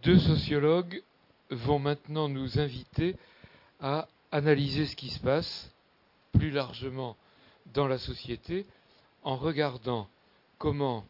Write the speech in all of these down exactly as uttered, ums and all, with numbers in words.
deux sociologues vont maintenant nous inviter à analyser ce qui se passe plus largement dans la société en regardant comment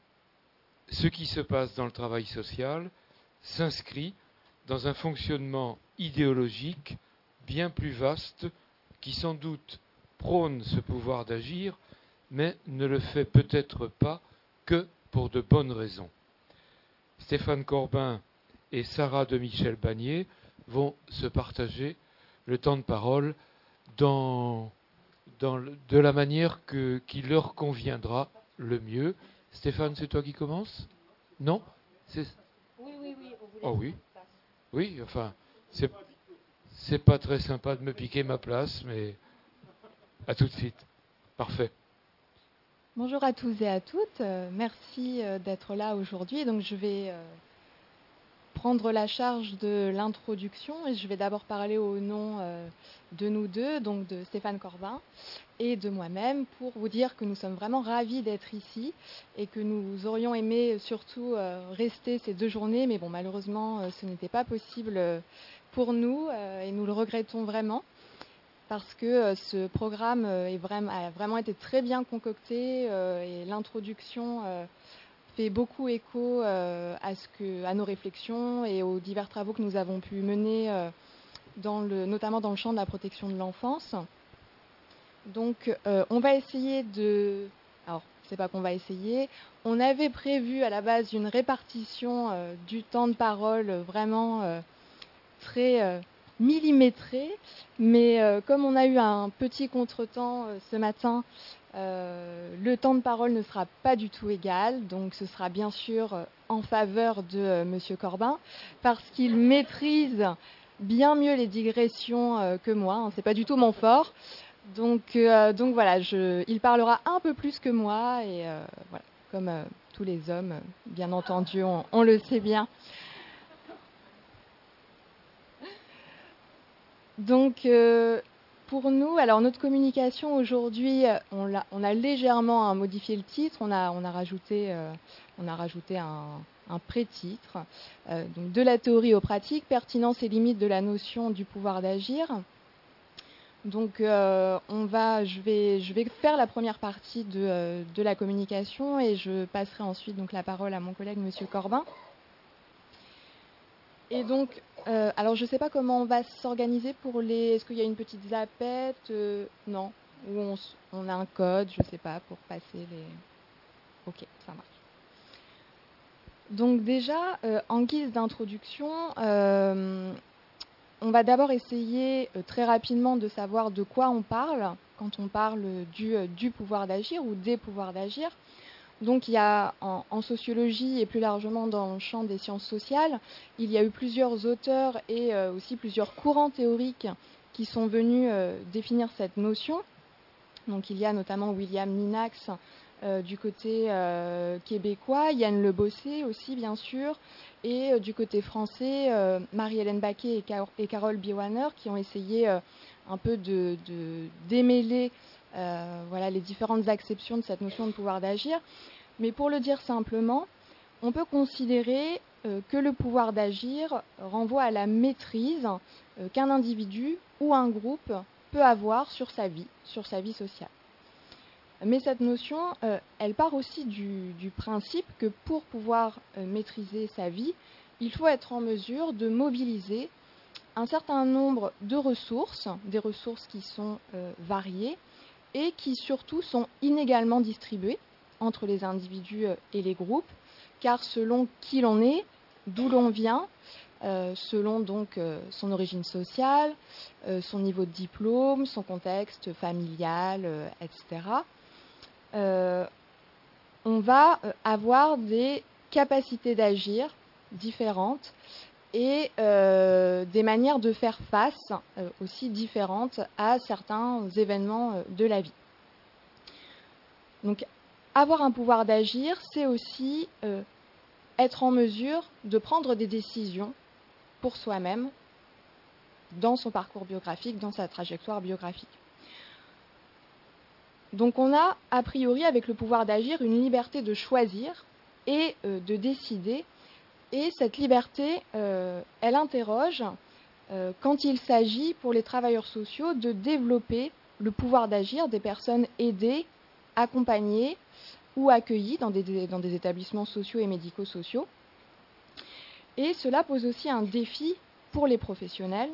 ce qui se passe dans le travail social s'inscrit dans un fonctionnement idéologique bien plus vaste qui sans doute prône ce pouvoir d'agir, mais ne le fait peut-être pas que pour de bonnes raisons. Stéphane Corbin et Sarah de Michel-Bagné vont se partager le temps de parole dans, dans le, de la manière que, qui leur conviendra le mieux. Stéphane, c'est toi qui commences ? Non ? C'est... Oui, oui, oui. On vous laisse. Oh oui. Oui, enfin, c'est, c'est pas très sympa de me piquer ma place, mais à tout de suite. Parfait. Bonjour à tous et à toutes. Euh, merci euh, d'être là aujourd'hui. Donc, je vais euh, prendre la charge de l'introduction et je vais d'abord parler au nom euh, de nous deux, donc de Stéphane Corbin et de moi-même, pour vous dire que nous sommes vraiment ravis d'être ici et que nous aurions aimé surtout euh, rester ces deux journées, mais bon, malheureusement, euh, ce n'était pas possible euh, pour nous euh, et nous le regrettons vraiment. Parce que euh, ce programme euh, est vraiment, a vraiment été très bien concocté euh, et l'introduction euh, fait beaucoup écho euh, à, ce que, à nos réflexions et aux divers travaux que nous avons pu mener, euh, dans le, notamment dans le champ de la protection de l'enfance. Donc euh, on va essayer de... Alors, c'est pas qu'on va essayer. On avait prévu à la base une répartition euh, du temps de parole vraiment euh, très... Euh, millimétré, mais euh, comme on a eu un petit contretemps euh, ce matin, euh, le temps de parole ne sera pas du tout égal, donc ce sera bien sûr euh, en faveur de euh, Monsieur Corbin, parce qu'il maîtrise bien mieux les digressions euh, que moi, hein, c'est pas du tout mon fort, donc, euh, donc voilà, je, il parlera un peu plus que moi, et euh, voilà, comme euh, tous les hommes, bien entendu, on, on le sait bien. Donc, euh, pour nous, alors notre communication aujourd'hui, on, l'a, on a légèrement hein, modifié le titre, on a, on a rajouté, euh, on a rajouté un, un pré-titre, euh, donc de la théorie aux pratiques, pertinence et limites de la notion du pouvoir d'agir. Donc, euh, on va, je vais, je vais faire la première partie de, euh, de la communication et je passerai ensuite donc la parole à mon collègue Monsieur Corbin. Et donc, euh, alors je ne sais pas comment on va s'organiser pour les... Est-ce qu'il y a une petite zapette euh, Non. Ou on, on a un code, je ne sais pas, pour passer les... Ok, ça marche. Donc déjà, euh, en guise d'introduction, euh, on va d'abord essayer euh, très rapidement de savoir de quoi on parle quand on parle du, euh, du pouvoir d'agir ou des pouvoirs d'agir. Donc il y a en, en sociologie et plus largement dans le champ des sciences sociales, il y a eu plusieurs auteurs et euh, aussi plusieurs courants théoriques qui sont venus euh, définir cette notion. Donc il y a notamment William Ninax euh, du côté euh, québécois, Yann Le Bossé aussi bien sûr, et euh, du côté français, euh, Marie-Hélène Baquet et, Car- et Carole Biowanner qui ont essayé euh, un peu de, de démêler euh, voilà, les différentes acceptions de cette notion de pouvoir d'agir. Mais pour le dire simplement, on peut considérer euh, que le pouvoir d'agir renvoie à la maîtrise euh, qu'un individu ou un groupe peut avoir sur sa vie, sur sa vie sociale. Mais cette notion, euh, elle part aussi du, du principe que pour pouvoir euh, maîtriser sa vie, il faut être en mesure de mobiliser un certain nombre de ressources, des ressources qui sont euh, variées et qui surtout sont inégalement distribuées entre les individus et les groupes, car selon qui l'on est, d'où l'on vient, euh, selon donc euh, son origine sociale, euh, son niveau de diplôme, son contexte familial, euh, et cetera, euh, on va avoir des capacités d'agir différentes et euh, des manières de faire face euh, aussi différentes à certains événements euh, de la vie. Donc, avoir un pouvoir d'agir, c'est aussi euh, être en mesure de prendre des décisions pour soi-même dans son parcours biographique, dans sa trajectoire biographique. Donc, on a, a priori, avec le pouvoir d'agir, une liberté de choisir et euh, de décider Et cette liberté, euh, elle interroge euh, quand il s'agit pour les travailleurs sociaux de développer le pouvoir d'agir des personnes aidées, accompagnées ou accueillies dans des, dans des établissements sociaux et médico-sociaux. Et cela pose aussi un défi pour les professionnels.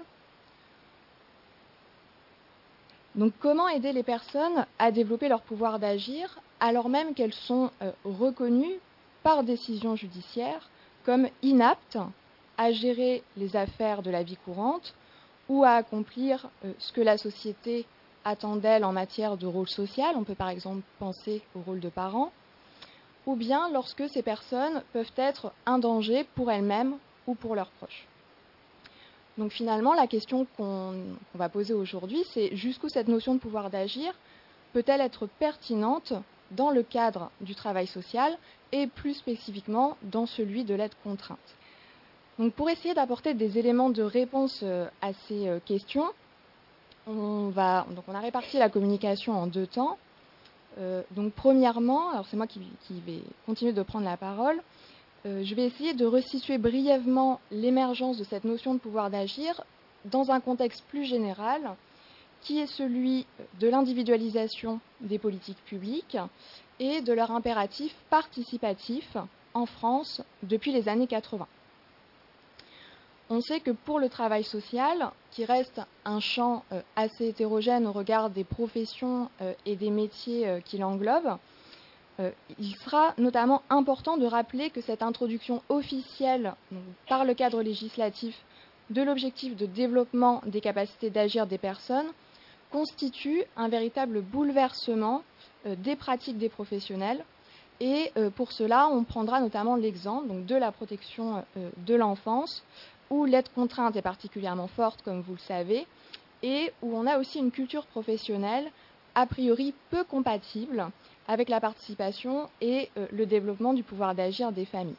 Donc comment aider les personnes à développer leur pouvoir d'agir alors même qu'elles sont euh, reconnues par décision judiciaire comme inaptes à gérer les affaires de la vie courante ou à accomplir euh, ce que la société attend d'elles en matière de rôle social. On peut par exemple penser au rôle de parent, ou bien lorsque ces personnes peuvent être un danger pour elles-mêmes ou pour leurs proches. Donc finalement, la question qu'on qu'on va poser aujourd'hui, c'est jusqu'où cette notion de pouvoir d'agir peut-elle être pertinente dans le cadre du travail social et plus spécifiquement dans celui de l'aide contrainte. Donc pour essayer d'apporter des éléments de réponse à ces questions, on, va, donc on a réparti la communication en deux temps. Euh, donc premièrement, alors c'est moi qui, qui vais continuer de prendre la parole, euh, je vais essayer de resituer brièvement l'émergence de cette notion de pouvoir d'agir dans un contexte plus général qui est celui de l'individualisation des politiques publiques et de leur impératif participatif en France depuis les années quatre-vingts. On sait que pour le travail social, qui reste un champ assez hétérogène au regard des professions et des métiers qui l'englobent, il sera notamment important de rappeler que cette introduction officielle par le cadre législatif de l'objectif de développement des capacités d'agir des personnes constitue un véritable bouleversement des pratiques des professionnels. Et pour cela, on prendra notamment l'exemple donc, de la protection de l'enfance, où l'aide contrainte est particulièrement forte, comme vous le savez, et où on a aussi une culture professionnelle a priori peu compatible avec la participation et le développement du pouvoir d'agir des familles.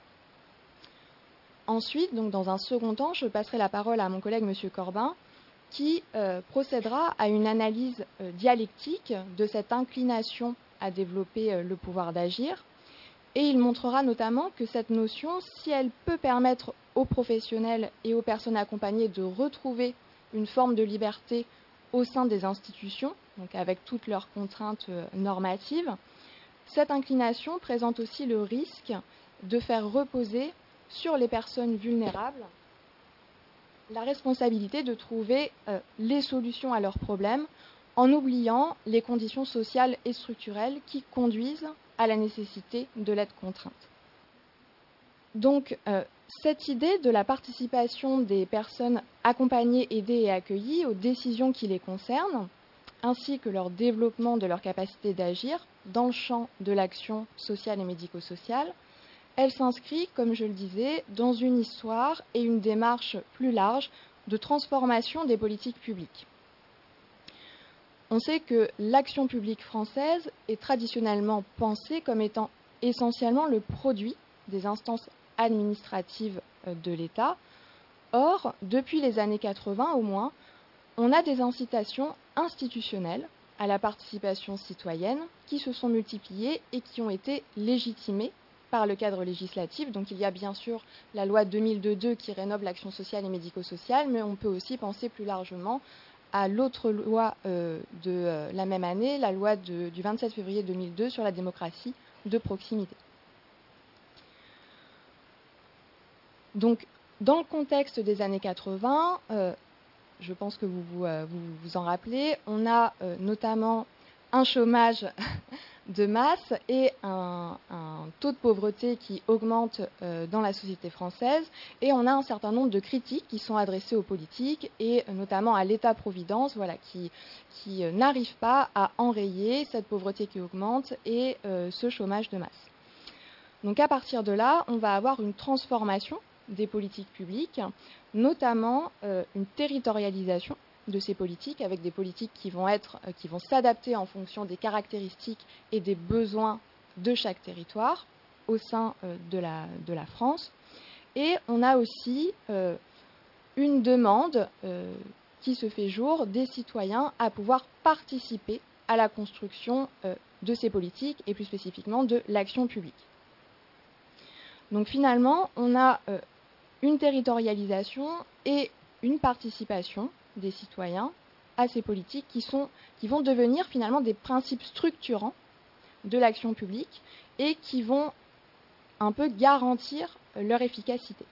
Ensuite, donc dans un second temps, je passerai la parole à mon collègue M. Corbin, qui euh, procédera à une analyse euh, dialectique de cette inclination à développer euh, le pouvoir d'agir. Et il montrera notamment que cette notion, si elle peut permettre aux professionnels et aux personnes accompagnées de retrouver une forme de liberté au sein des institutions, donc avec toutes leurs contraintes euh, normatives, cette inclination présente aussi le risque de faire reposer sur les personnes vulnérables la responsabilité de trouver euh, les solutions à leurs problèmes en oubliant les conditions sociales et structurelles qui conduisent à la nécessité de l'aide contrainte. Donc, euh, cette idée de la participation des personnes accompagnées, aidées et accueillies aux décisions qui les concernent, ainsi que leur développement de leur capacité d'agir dans le champ de l'action sociale et médico-sociale, elle s'inscrit, comme je le disais, dans une histoire et une démarche plus large de transformation des politiques publiques. On sait que l'action publique française est traditionnellement pensée comme étant essentiellement le produit des instances administratives de l'État. Or, depuis les années quatre-vingts au moins, on a des incitations institutionnelles à la participation citoyenne qui se sont multipliées et qui ont été légitimées par le cadre législatif. Donc il y a bien sûr la loi deux mille deux qui rénove l'action sociale et médico-sociale, mais on peut aussi penser plus largement à l'autre loi euh, de euh, la même année, la loi de, du vingt-sept février deux mille deux sur la démocratie de proximité. Donc dans le contexte des années quatre-vingts, euh, je pense que vous vous, euh, vous vous en rappelez, on a euh, notamment un chômage de masse et un, un taux de pauvreté qui augmente euh, dans la société française. Et on a un certain nombre de critiques qui sont adressées aux politiques et euh, notamment à l'État-providence, voilà, qui, qui euh, n'arrive pas à enrayer cette pauvreté qui augmente et euh, ce chômage de masse. Donc à partir de là, on va avoir une transformation des politiques publiques, notamment euh, une territorialisation de ces politiques, avec des politiques qui vont être, euh, qui vont s'adapter en fonction des caractéristiques et des besoins de chaque territoire au sein euh, de, la, de la France. Et on a aussi euh, une demande euh, qui se fait jour des citoyens à pouvoir participer à la construction euh, de ces politiques et plus spécifiquement de l'action publique. Donc finalement, on a euh, une territorialisation et une participation des citoyens à ces politiques qui, sont, qui vont devenir finalement des principes structurants de l'action publique et qui vont un peu garantir leur efficacité.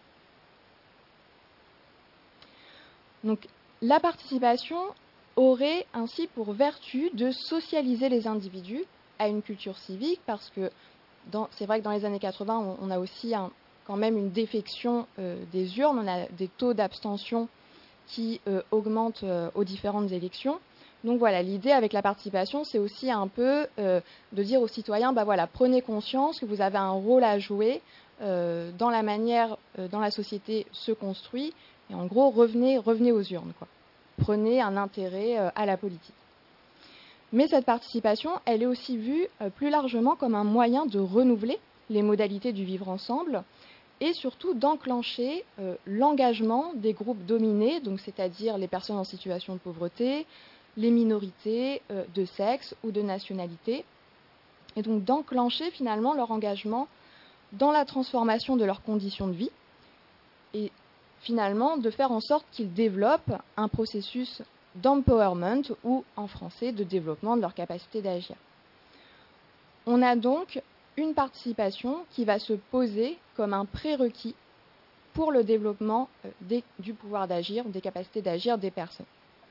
Donc la participation aurait ainsi pour vertu de socialiser les individus à une culture civique, parce que c'est vrai que dans les années quatre-vingts, on, on a aussi un, quand même une défection euh, des urnes, on a des taux d'abstention qui euh, augmentent euh, aux différentes élections. Donc voilà, l'idée avec la participation, c'est aussi un peu euh, de dire aux citoyens, bah voilà, prenez conscience que vous avez un rôle à jouer euh, dans la manière euh, dont la société se construit, et en gros, revenez, revenez aux urnes, quoi. Prenez un intérêt euh, à la politique. Mais cette participation, elle est aussi vue euh, plus largement comme un moyen de renouveler les modalités du vivre ensemble et surtout d'enclencher euh, l'engagement des groupes dominés, donc c'est-à-dire les personnes en situation de pauvreté, les minorités euh, de sexe ou de nationalité, et donc d'enclencher finalement leur engagement dans la transformation de leurs conditions de vie et finalement de faire en sorte qu'ils développent un processus d'empowerment ou en français de développement de leur capacité d'agir. On a donc une participation qui va se poser comme un prérequis pour le développement des, du pouvoir d'agir, des capacités d'agir des personnes.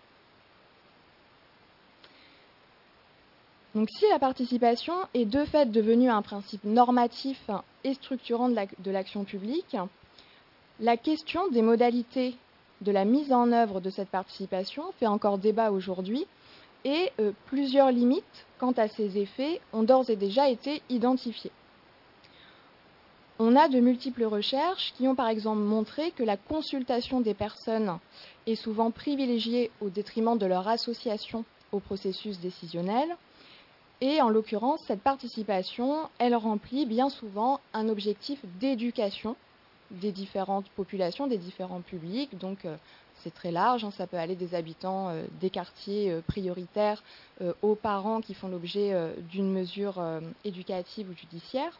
Donc si la participation est de fait devenue un principe normatif et structurant de l'action publique, la question des modalités de la mise en œuvre de cette participation fait encore débat aujourd'hui et euh, plusieurs limites quant à ses effets ont d'ores et déjà été identifiées. On a de multiples recherches qui ont par exemple montré que la consultation des personnes est souvent privilégiée au détriment de leur association au processus décisionnel. Et en l'occurrence, cette participation, elle remplit bien souvent un objectif d'éducation des différentes populations, des différents publics. Donc euh, c'est très large, hein, ça peut aller des habitants euh, des quartiers euh, prioritaires euh, aux parents qui font l'objet euh, d'une mesure euh, éducative ou judiciaire.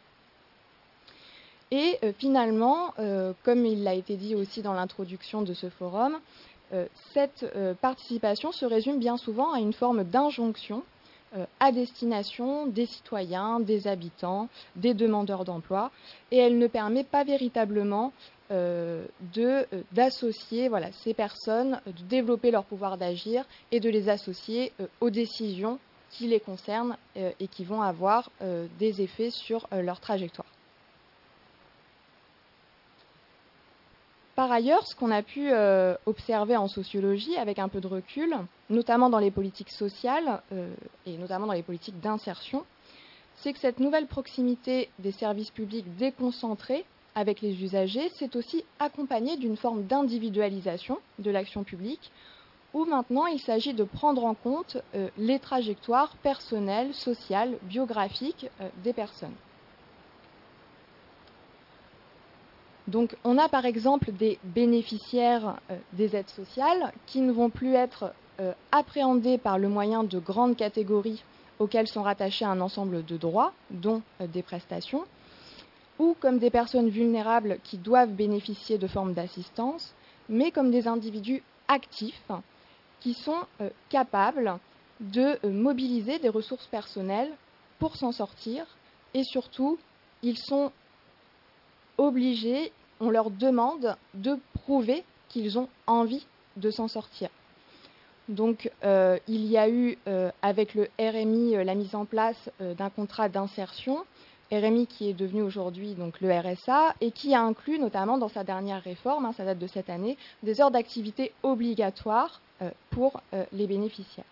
Et euh, finalement, euh, comme il l'a été dit aussi dans l'introduction de ce forum, euh, cette euh, participation se résume bien souvent à une forme d'injonction euh, à destination des citoyens, des habitants, des demandeurs d'emploi, et elle ne permet pas véritablement euh, de, euh, d'associer voilà, ces personnes, de développer leur pouvoir d'agir et de les associer euh, aux décisions qui les concernent euh, et qui vont avoir euh, des effets sur euh, leur trajectoire. Par ailleurs, ce qu'on a pu euh, observer en sociologie avec un peu de recul, notamment dans les politiques sociales euh, et notamment dans les politiques d'insertion, c'est que cette nouvelle proximité des services publics déconcentrés avec les usagers s'est aussi accompagnée d'une forme d'individualisation de l'action publique, où maintenant il s'agit de prendre en compte euh, les trajectoires personnelles, sociales, biographiques euh, des personnes. Donc on a par exemple des bénéficiaires euh, des aides sociales qui ne vont plus être euh, appréhendés par le moyen de grandes catégories auxquelles sont rattachés un ensemble de droits, dont euh, des prestations, ou comme des personnes vulnérables qui doivent bénéficier de formes d'assistance, mais comme des individus actifs qui sont euh, capables de euh, mobiliser des ressources personnelles pour s'en sortir, et surtout, ils sont obligés, on leur demande de prouver qu'ils ont envie de s'en sortir. Donc euh, il y a eu euh, avec le R M I euh, la mise en place euh, d'un contrat d'insertion, R M I qui est devenu aujourd'hui donc le R S A et qui a inclus notamment dans sa dernière réforme, hein, ça date de cette année, des heures d'activité obligatoires euh, pour euh, les bénéficiaires.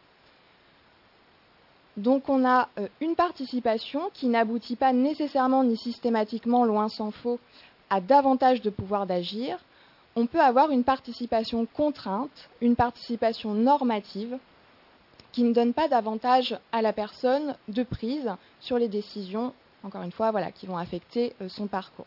Donc on a euh, une participation qui n'aboutit pas nécessairement ni systématiquement, loin s'en faut, à davantage de pouvoir d'agir. On peut avoir une participation contrainte, une participation normative, qui ne donne pas davantage à la personne de prise sur les décisions, encore une fois, voilà, qui vont affecter euh, son parcours.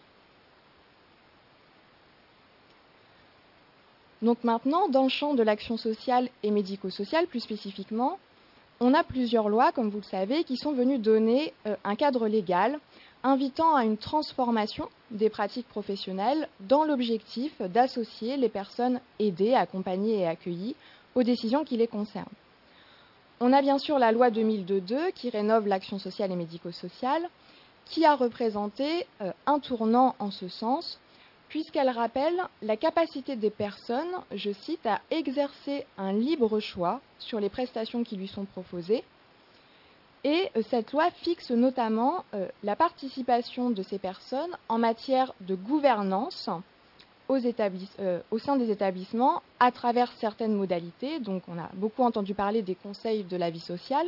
Donc maintenant, dans le champ de l'action sociale et médico-sociale, plus spécifiquement, on a plusieurs lois, comme vous le savez, qui sont venues donner euh, un cadre légal invitant à une transformation des pratiques professionnelles dans l'objectif d'associer les personnes aidées, accompagnées et accueillies aux décisions qui les concernent. On a bien sûr la loi deux mille deux qui rénove l'action sociale et médico-sociale, qui a représenté euh, un tournant en ce sens, puisqu'elle rappelle la capacité des personnes, je cite, à exercer un libre choix sur les prestations qui lui sont proposées. Et euh, cette loi fixe notamment euh, la participation de ces personnes en matière de gouvernance aux établiss- euh, au sein des établissements à travers certaines modalités. Donc on a beaucoup entendu parler des conseils de la vie sociale.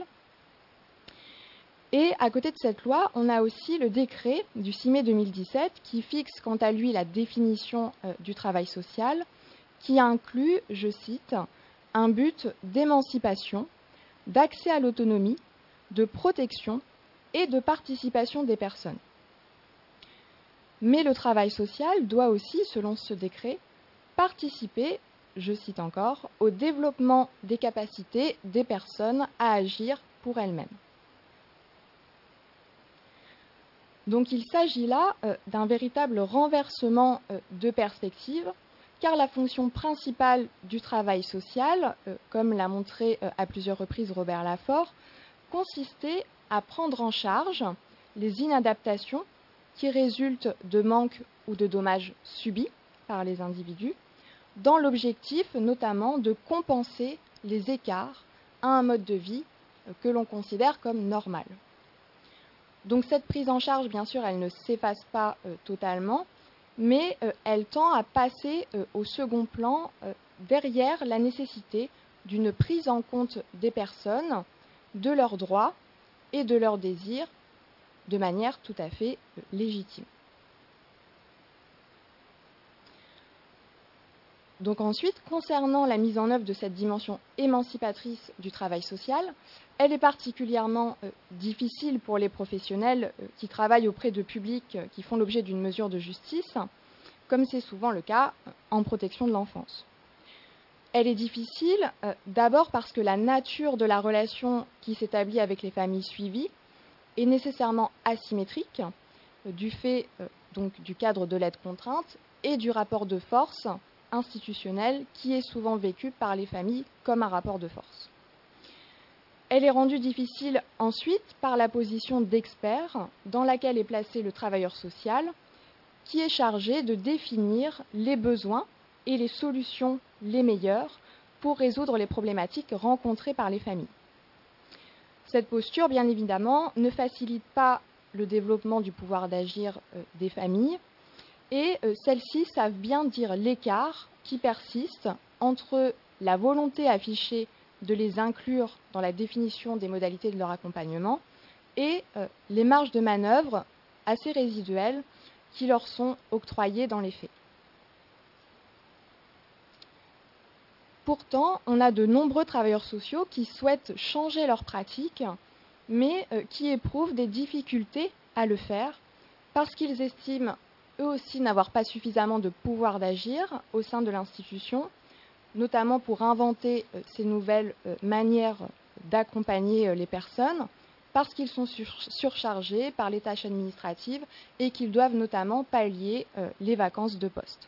Et à côté de cette loi, on a aussi le décret du six mai deux mille dix-sept qui fixe quant à lui la définition euh, du travail social, qui inclut, je cite, un but d'émancipation, d'accès à l'autonomie, de protection et de participation des personnes. Mais le travail social doit aussi, selon ce décret, participer, je cite encore, au développement des capacités des personnes à agir pour elles-mêmes. Donc il s'agit là euh, d'un véritable renversement euh, de perspective, car la fonction principale du travail social, euh, comme l'a montré euh, à plusieurs reprises Robert Laffort, consistait à prendre en charge les inadaptations qui résultent de manques ou de dommages subis par les individus, dans l'objectif notamment de compenser les écarts à un mode de vie euh, que l'on considère comme normal. Donc cette prise en charge, bien sûr, elle ne s'efface pas euh, totalement, mais euh, elle tend à passer euh, au second plan euh, derrière la nécessité d'une prise en compte des personnes, de leurs droits et de leurs désirs de manière tout à fait euh, légitime. Donc ensuite, concernant la mise en œuvre de cette dimension émancipatrice du travail social, elle est particulièrement euh, difficile pour les professionnels euh, qui travaillent auprès de publics euh, qui font l'objet d'une mesure de justice, comme c'est souvent le cas euh, en protection de l'enfance. Elle est difficile euh, d'abord parce que la nature de la relation qui s'établit avec les familles suivies est nécessairement asymétrique euh, du fait euh, donc du cadre de l'aide contrainte et du rapport de force institutionnel qui est souvent vécu par les familles comme un rapport de force. Elle est rendue difficile ensuite par la position d'expert dans laquelle est placé le travailleur social, qui est chargé de définir les besoins et les solutions les meilleures pour résoudre les problématiques rencontrées par les familles. Cette posture, bien évidemment, ne facilite pas le développement du pouvoir d'agir euh, des familles, et euh, celles-ci savent bien dire l'écart qui persiste entre la volonté affichée de les inclure dans la définition des modalités de leur accompagnement et euh, les marges de manœuvre assez résiduelles qui leur sont octroyées dans les faits. Pourtant, on a de nombreux travailleurs sociaux qui souhaitent changer leurs pratiques, mais euh, qui éprouvent des difficultés à le faire parce qu'ils estiment eux aussi n'avoir pas suffisamment de pouvoir d'agir au sein de l'institution, notamment pour inventer euh, ces nouvelles euh, manières d'accompagner euh, les personnes, parce qu'ils sont sur, surchargés par les tâches administratives et qu'ils doivent notamment pallier euh, les vacances de poste.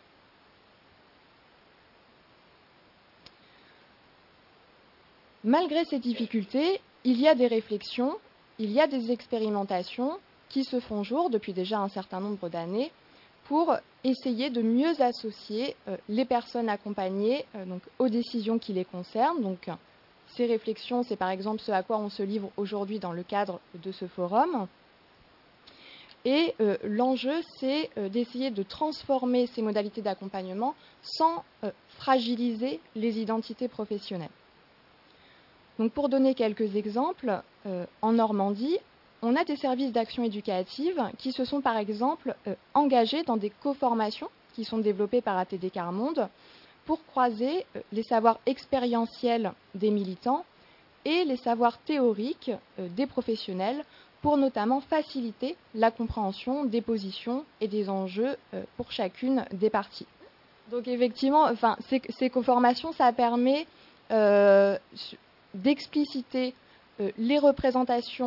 Malgré ces difficultés, il y a des réflexions, il y a des expérimentations qui se font jour depuis déjà un certain nombre d'années pour essayer de mieux associer euh, les personnes accompagnées euh, donc, aux décisions qui les concernent. Donc, ces réflexions, c'est par exemple ce à quoi on se livre aujourd'hui dans le cadre de ce forum. Et euh, l'enjeu, c'est euh, d'essayer de transformer ces modalités d'accompagnement sans euh, fragiliser les identités professionnelles. Donc, pour donner quelques exemples, euh, en Normandie, on a des services d'action éducative qui se sont par exemple euh, engagés dans des co-formations qui sont développées par A T D Quart Monde pour croiser euh, les savoirs expérientiels des militants et les savoirs théoriques euh, des professionnels pour notamment faciliter la compréhension des positions et des enjeux euh, pour chacune des parties. Donc effectivement, enfin, ces, ces co-formations, ça permet euh, d'expliciter euh, les représentations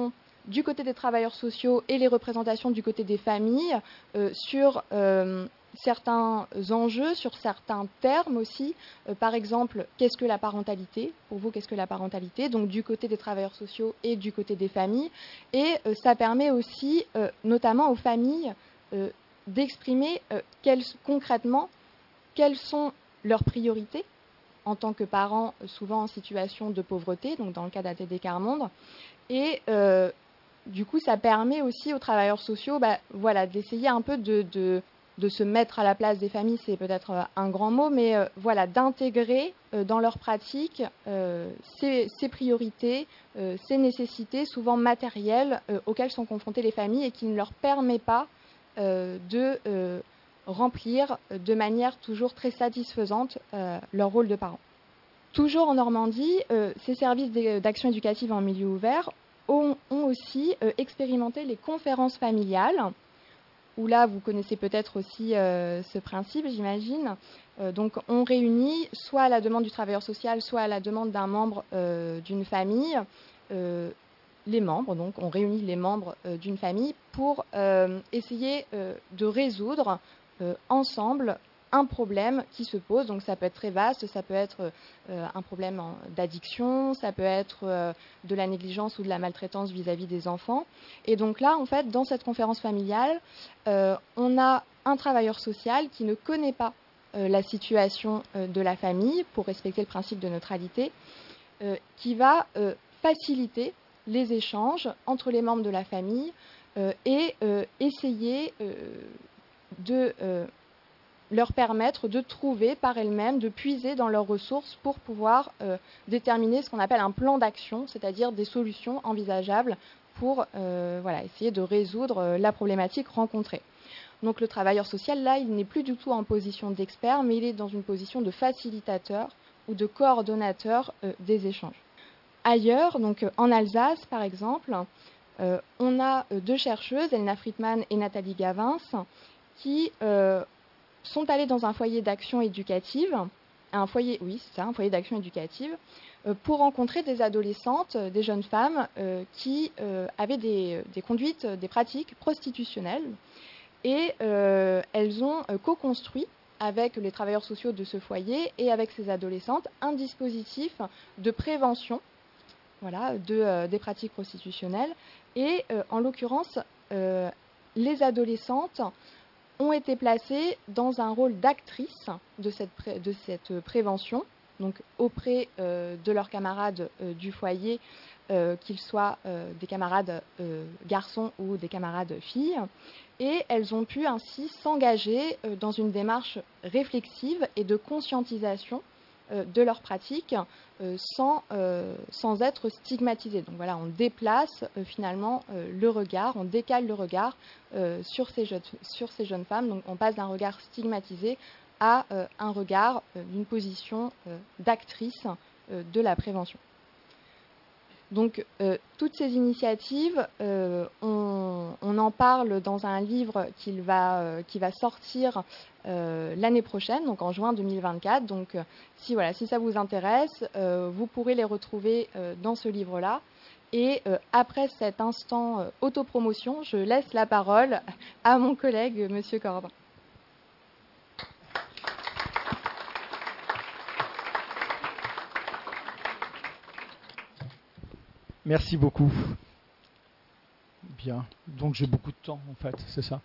du côté des travailleurs sociaux et les représentations du côté des familles euh, sur euh, certains enjeux, sur certains termes aussi. Euh, par exemple, qu'est-ce que la parentalité? Pour vous, qu'est-ce que la parentalité? Donc du côté des travailleurs sociaux et du côté des familles. Et euh, ça permet aussi, euh, notamment aux familles, euh, d'exprimer euh, quelles, concrètement quelles sont leurs priorités en tant que parents, souvent en situation de pauvreté, donc dans le cas d'A T D Quart Monde. Et euh, du coup, ça permet aussi aux travailleurs sociaux bah, voilà, d'essayer un peu de, de, de se mettre à la place des familles, c'est peut-être un grand mot, mais euh, voilà, d'intégrer euh, dans leur pratique euh, ces, ces priorités, euh, ces nécessités, souvent matérielles, euh, auxquelles sont confrontées les familles et qui ne leur permet pas euh, de euh, remplir de manière toujours très satisfaisante euh, leur rôle de parent. Toujours en Normandie, euh, ces services d'action éducative en milieu ouvert ont, ont aussi euh, expérimenté les conférences familiales, où là, vous connaissez peut-être aussi euh, ce principe, j'imagine. Euh, donc, on réunit, soit à la demande du travailleur social, soit à la demande d'un membre euh, d'une famille, euh, les membres, donc on réunit les membres euh, d'une famille pour euh, essayer euh, de résoudre euh, ensemble un problème qui se pose. Donc ça peut être très vaste, ça peut être euh, un problème d'addiction, ça peut être euh, de la négligence ou de la maltraitance vis-à-vis des enfants. Et donc là, en fait, dans cette conférence familiale, euh, on a un travailleur social qui ne connaît pas euh, la situation euh, de la famille, pour respecter le principe de neutralité, euh, qui va euh, faciliter les échanges entre les membres de la famille euh, et euh, essayer euh, de euh, leur permettre de trouver par elles-mêmes, de puiser dans leurs ressources pour pouvoir euh, déterminer ce qu'on appelle un plan d'action, c'est-à-dire des solutions envisageables pour euh, voilà, essayer de résoudre euh, la problématique rencontrée. Donc le travailleur social, là, il n'est plus du tout en position d'expert, mais il est dans une position de facilitateur ou de coordonnateur euh, des échanges. Ailleurs, donc en Alsace par exemple, euh, on a deux chercheuses, Elena Friedman et Nathalie Gavins, qui euh, sont allées dans un foyer d'action éducative, un foyer, oui, c'est ça, un foyer d'action éducative, euh, pour rencontrer des adolescentes, des jeunes femmes euh, qui euh, avaient des, des conduites, des pratiques prostitutionnelles, et euh, elles ont euh, co-construit avec les travailleurs sociaux de ce foyer et avec ces adolescentes un dispositif de prévention. Voilà, de, euh, des pratiques prostitutionnelles. Et euh, en l'occurrence, euh, les adolescentes ont été placées dans un rôle d'actrice de cette, pré de cette prévention, donc auprès euh, de leurs camarades euh, du foyer, euh, qu'ils soient euh, des camarades euh, garçons ou des camarades filles. Et elles ont pu ainsi s'engager euh, dans une démarche réflexive et de conscientisation de leurs pratiques euh, sans, euh, sans être stigmatisées. Donc voilà, on déplace euh, finalement euh, le regard, on décale le regard euh, sur, ces jeunes, sur ces jeunes femmes. Donc on passe d'un regard stigmatisé à euh, un regard euh, d'une position euh, d'actrice euh, de la prévention. Donc, euh, toutes ces initiatives, euh, on, on en parle dans un livre qu'il va, euh, qui va sortir euh, l'année prochaine, donc en juin deux mille vingt-quatre. Donc, euh, si, voilà, si ça vous intéresse, euh, vous pourrez les retrouver euh, dans ce livre-là. Et euh, après cet instant euh, autopromotion, je laisse la parole à mon collègue, Monsieur Corbin. Merci beaucoup. Bien. Donc j'ai beaucoup de temps, en fait, c'est ça?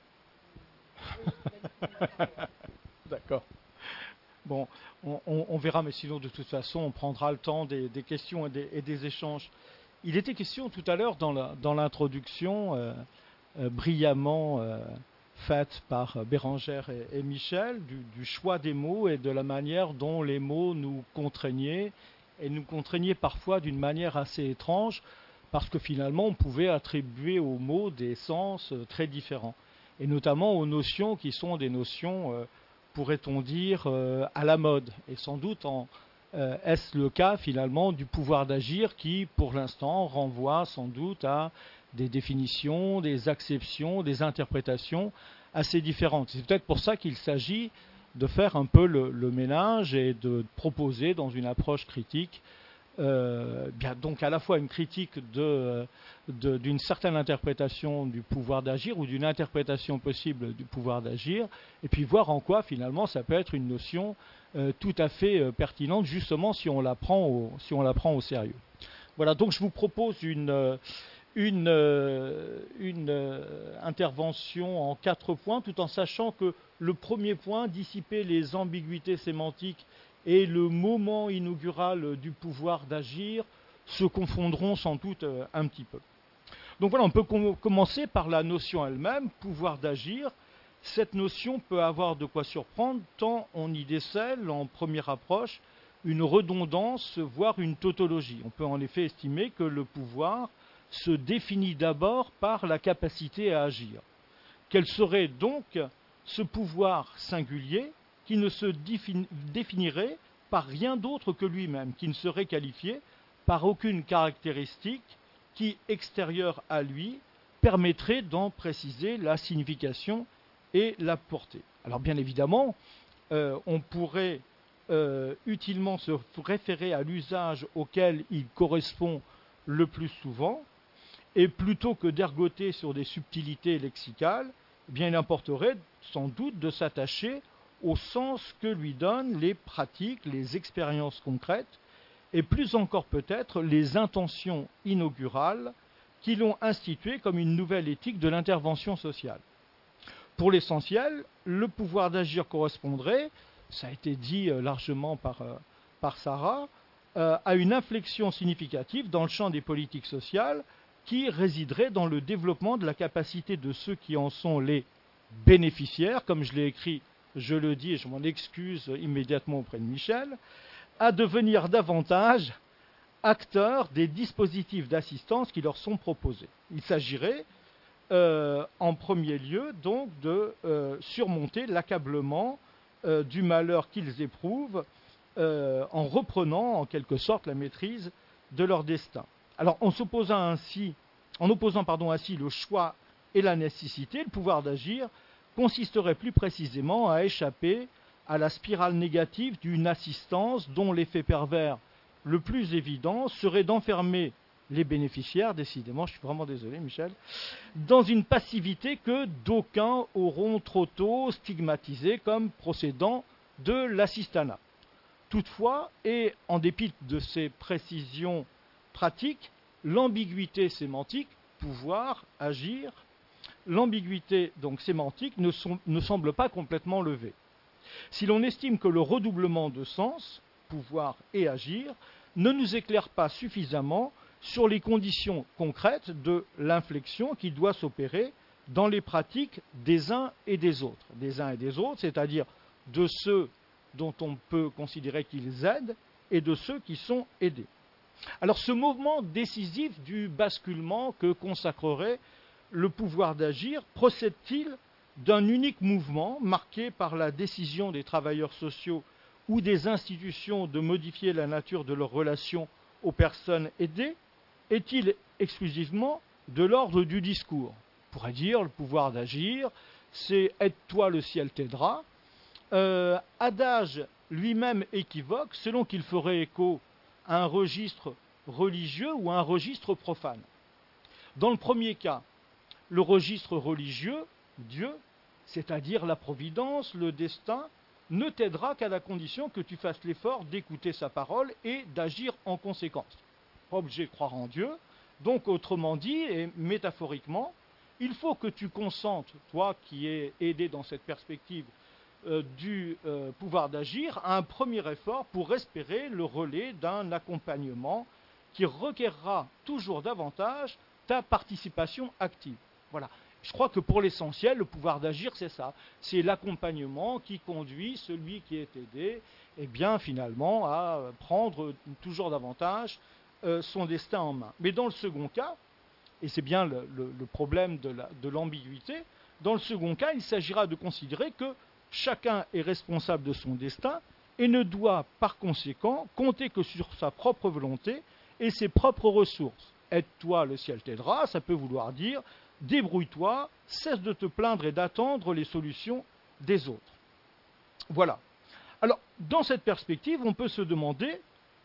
D'accord. Bon, on, on, on verra, mais sinon, de toute façon, on prendra le temps des, des questions et des, et des échanges. Il était question tout à l'heure, dans l'introduction, euh, euh, brillamment euh, faite par Bérangère et, et Michel, du, du choix des mots et de la manière dont les mots nous contraignaient, et nous contraignait parfois d'une manière assez étrange, parce que finalement on pouvait attribuer aux mots des sens euh, très différents, et notamment aux notions qui sont des notions, euh, pourrait-on dire, euh, à la mode. Et sans doute en, euh, est-ce le cas finalement du pouvoir d'agir qui, pour l'instant, renvoie sans doute à des définitions, des acceptions, des interprétations assez différentes. C'est peut-être pour ça qu'il s'agit de faire un peu le, le ménage et de proposer dans une approche critique euh, bien, donc à la fois une critique de, de, d'une certaine interprétation du pouvoir d'agir ou d'une interprétation possible du pouvoir d'agir, et puis voir en quoi finalement ça peut être une notion euh, tout à fait euh, pertinente, justement si on la prend au, si on la prend au sérieux. Voilà, donc je vous propose une, une, une euh, intervention en quatre points, tout en sachant que le premier point, dissiper les ambiguïtés sémantiques et le moment inaugural du pouvoir d'agir, se confondront sans doute euh, un petit peu. Donc voilà, on peut com- commencer par la notion elle-même, pouvoir d'agir. Cette notion peut avoir de quoi surprendre, tant on y décèle, en première approche, une redondance, voire une tautologie. On peut en effet estimer que le pouvoir se définit d'abord par la capacité à agir. Quel serait donc ce pouvoir singulier qui ne se définirait par rien d'autre que lui-même, qui ne serait qualifié par aucune caractéristique qui, extérieure à lui, permettrait d'en préciser la signification et la portée. Alors bien évidemment, euh, on pourrait euh, utilement se référer à l'usage auquel il correspond le plus souvent, et plutôt que d'ergoter sur des subtilités lexicales, eh bien, il importerait sans doute de s'attacher au sens que lui donnent les pratiques, les expériences concrètes, et plus encore peut-être les intentions inaugurales qui l'ont institué comme une nouvelle éthique de l'intervention sociale. Pour l'essentiel, le pouvoir d'agir correspondrait, ça a été dit largement par, euh, par Sarah, euh, à une inflexion significative dans le champ des politiques sociales qui résiderait dans le développement de la capacité de ceux qui en sont les bénéficiaires, comme je l'ai écrit, je le dis et je m'en excuse immédiatement auprès de Michel, à devenir davantage acteurs des dispositifs d'assistance qui leur sont proposés. Il s'agirait euh, en premier lieu donc de euh, surmonter l'accablement euh, du malheur qu'ils éprouvent euh, en reprenant en quelque sorte la maîtrise de leur destin. Alors en s'opposant ainsi, en opposant pardon, ainsi le choix et la nécessité, le pouvoir d'agir consisterait plus précisément à échapper à la spirale négative d'une assistance dont l'effet pervers le plus évident serait d'enfermer les bénéficiaires, décidément, je suis vraiment désolé Michel, dans une passivité que d'aucuns auront trop tôt stigmatisée comme procédant de l'assistanat. Toutefois, et en dépit de ces précisions pratiques, l'ambiguïté sémantique, pouvoir, agir, l'ambiguïté donc sémantique ne, sont, ne semble pas complètement levée. Si l'on estime que le redoublement de sens, pouvoir et agir, ne nous éclaire pas suffisamment sur les conditions concrètes de l'inflexion qui doit s'opérer dans les pratiques des uns et des autres. Des uns et des autres, c'est-à-dire de ceux dont on peut considérer qu'ils aident et de ceux qui sont aidés. Alors ce mouvement décisif du basculement que consacrerait le pouvoir d'agir procède-t-il d'un unique mouvement marqué par la décision des travailleurs sociaux ou des institutions de modifier la nature de leurs relations aux personnes aidées? Est-il exclusivement de l'ordre du discours? On pourrait dire le pouvoir d'agir, c'est « aide-toi, le ciel t'aidera ». Euh, adage lui-même équivoque selon qu'il ferait écho à un registre religieux ou à un registre profane. Dans le premier cas, le registre religieux, Dieu, c'est-à-dire la providence, le destin, ne t'aidera qu'à la condition que tu fasses l'effort d'écouter sa parole et d'agir en conséquence. Pas obligé de croire en Dieu. Donc, autrement dit, et métaphoriquement, il faut que tu consentes, toi qui es aidé dans cette perspective euh, du euh, pouvoir d'agir, à un premier effort pour espérer le relais d'un accompagnement qui requerra toujours davantage ta participation active. Voilà. Je crois que pour l'essentiel, le pouvoir d'agir, c'est ça. C'est l'accompagnement qui conduit celui qui est aidé, eh bien, finalement, à prendre toujours davantage euh, son destin en main. Mais dans le second cas, et c'est bien le, le, le problème de, la, de l'ambiguïté, dans le second cas, il s'agira de considérer que chacun est responsable de son destin et ne doit, par conséquent, compter que sur sa propre volonté et ses propres ressources. Aide-toi, le ciel t'aidera, ça peut vouloir dire débrouille-toi, cesse de te plaindre et d'attendre les solutions des autres. Voilà. Alors, dans cette perspective, on peut se demander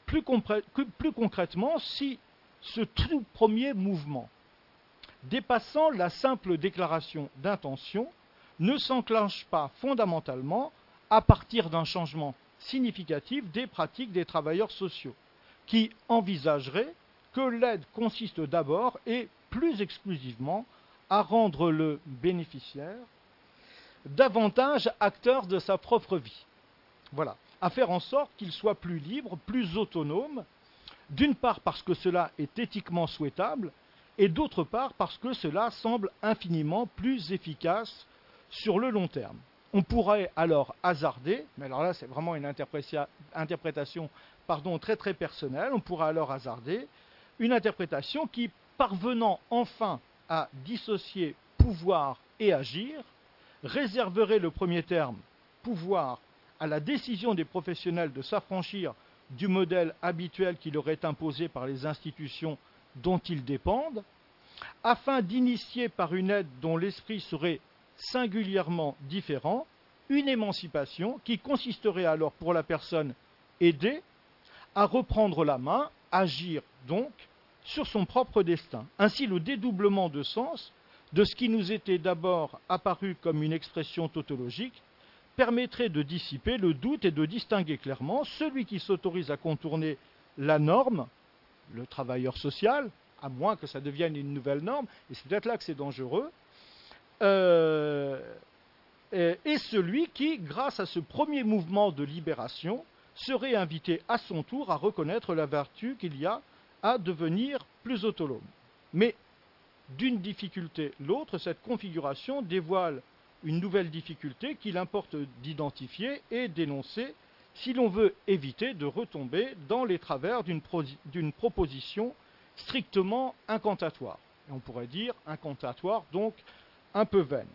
Plus, plus concrètement, si ce tout premier mouvement, dépassant la simple déclaration d'intention, ne s'enclenche pas fondamentalement à partir d'un changement significatif des pratiques des travailleurs sociaux, qui envisageraient que l'aide consiste d'abord et plus exclusivement à rendre le bénéficiaire davantage acteur de sa propre vie. Voilà, à faire en sorte qu'il soit plus libre, plus autonome, d'une part parce que cela est éthiquement souhaitable, et d'autre part parce que cela semble infiniment plus efficace sur le long terme. On pourrait alors hasarder, mais alors là c'est vraiment une interprétation pardon, très très personnelle, on pourrait alors hasarder une interprétation qui, parvenant enfin à dissocier pouvoir et agir, réserverait le premier terme, pouvoir, à la décision des professionnels de s'affranchir du modèle habituel qui leur est imposé par les institutions dont ils dépendent, afin d'initier par une aide dont l'esprit serait singulièrement différent, une émancipation qui consisterait alors pour la personne aidée à reprendre la main, agir donc sur son propre destin. Ainsi, le dédoublement de sens de ce qui nous était d'abord apparu comme une expression tautologique permettrait de dissiper le doute et de distinguer clairement celui qui s'autorise à contourner la norme, le travailleur social, à moins que ça devienne une nouvelle norme, et c'est peut-être là que c'est dangereux, euh, et celui qui, grâce à ce premier mouvement de libération, serait invité à son tour à reconnaître la vertu qu'il y a à devenir plus autonome. Mais d'une difficulté l'autre, cette configuration dévoile une nouvelle difficulté qu'il importe d'identifier et d'énoncer si l'on veut éviter de retomber dans les travers d'une, pro d'une proposition strictement incantatoire. Et on pourrait dire incantatoire, donc un peu vaine.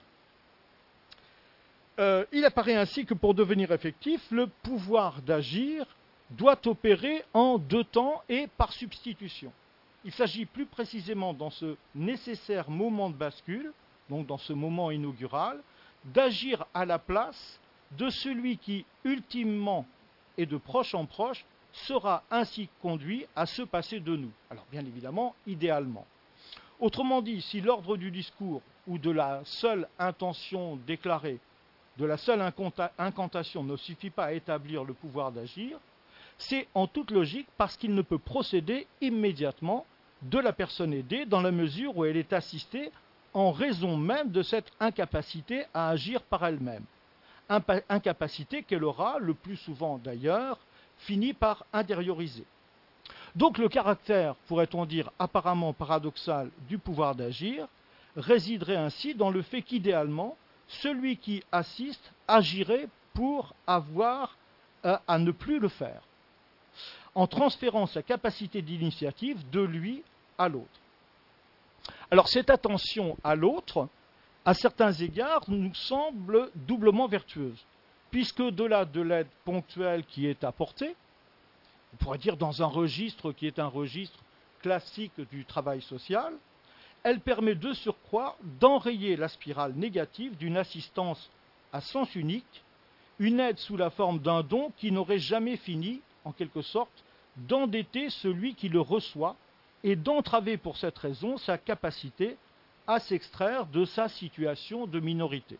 Euh, il apparaît ainsi que pour devenir effectif, le pouvoir d'agir doit opérer en deux temps et par substitution. Il s'agit plus précisément dans ce nécessaire moment de bascule, donc dans ce moment inaugural, d'agir à la place de celui qui, ultimement et de proche en proche, sera ainsi conduit à se passer de nous. Alors bien évidemment, idéalement. Autrement dit, si l'ordre du discours ou de la seule intention déclarée, de la seule incantation ne suffit pas à établir le pouvoir d'agir, c'est en toute logique parce qu'il ne peut procéder immédiatement de la personne aidée dans la mesure où elle est assistée en raison même de cette incapacité à agir par elle-même. Incapacité qu'elle aura, le plus souvent d'ailleurs, fini par intérioriser. Donc le caractère, pourrait-on dire, apparemment paradoxal du pouvoir d'agir résiderait ainsi dans le fait qu'idéalement, celui qui assiste agirait pour avoir euh, à ne plus le faire, en transférant sa capacité d'initiative de lui à l'autre. Alors cette attention à l'autre, à certains égards, nous semble doublement vertueuse, puisque au-delà de l'aide ponctuelle qui est apportée, on pourrait dire dans un registre qui est un registre classique du travail social, elle permet de surcroît d'enrayer la spirale négative d'une assistance à sens unique, une aide sous la forme d'un don qui n'aurait jamais fini, en quelque sorte, d'endetter celui qui le reçoit et d'entraver pour cette raison sa capacité à s'extraire de sa situation de minorité.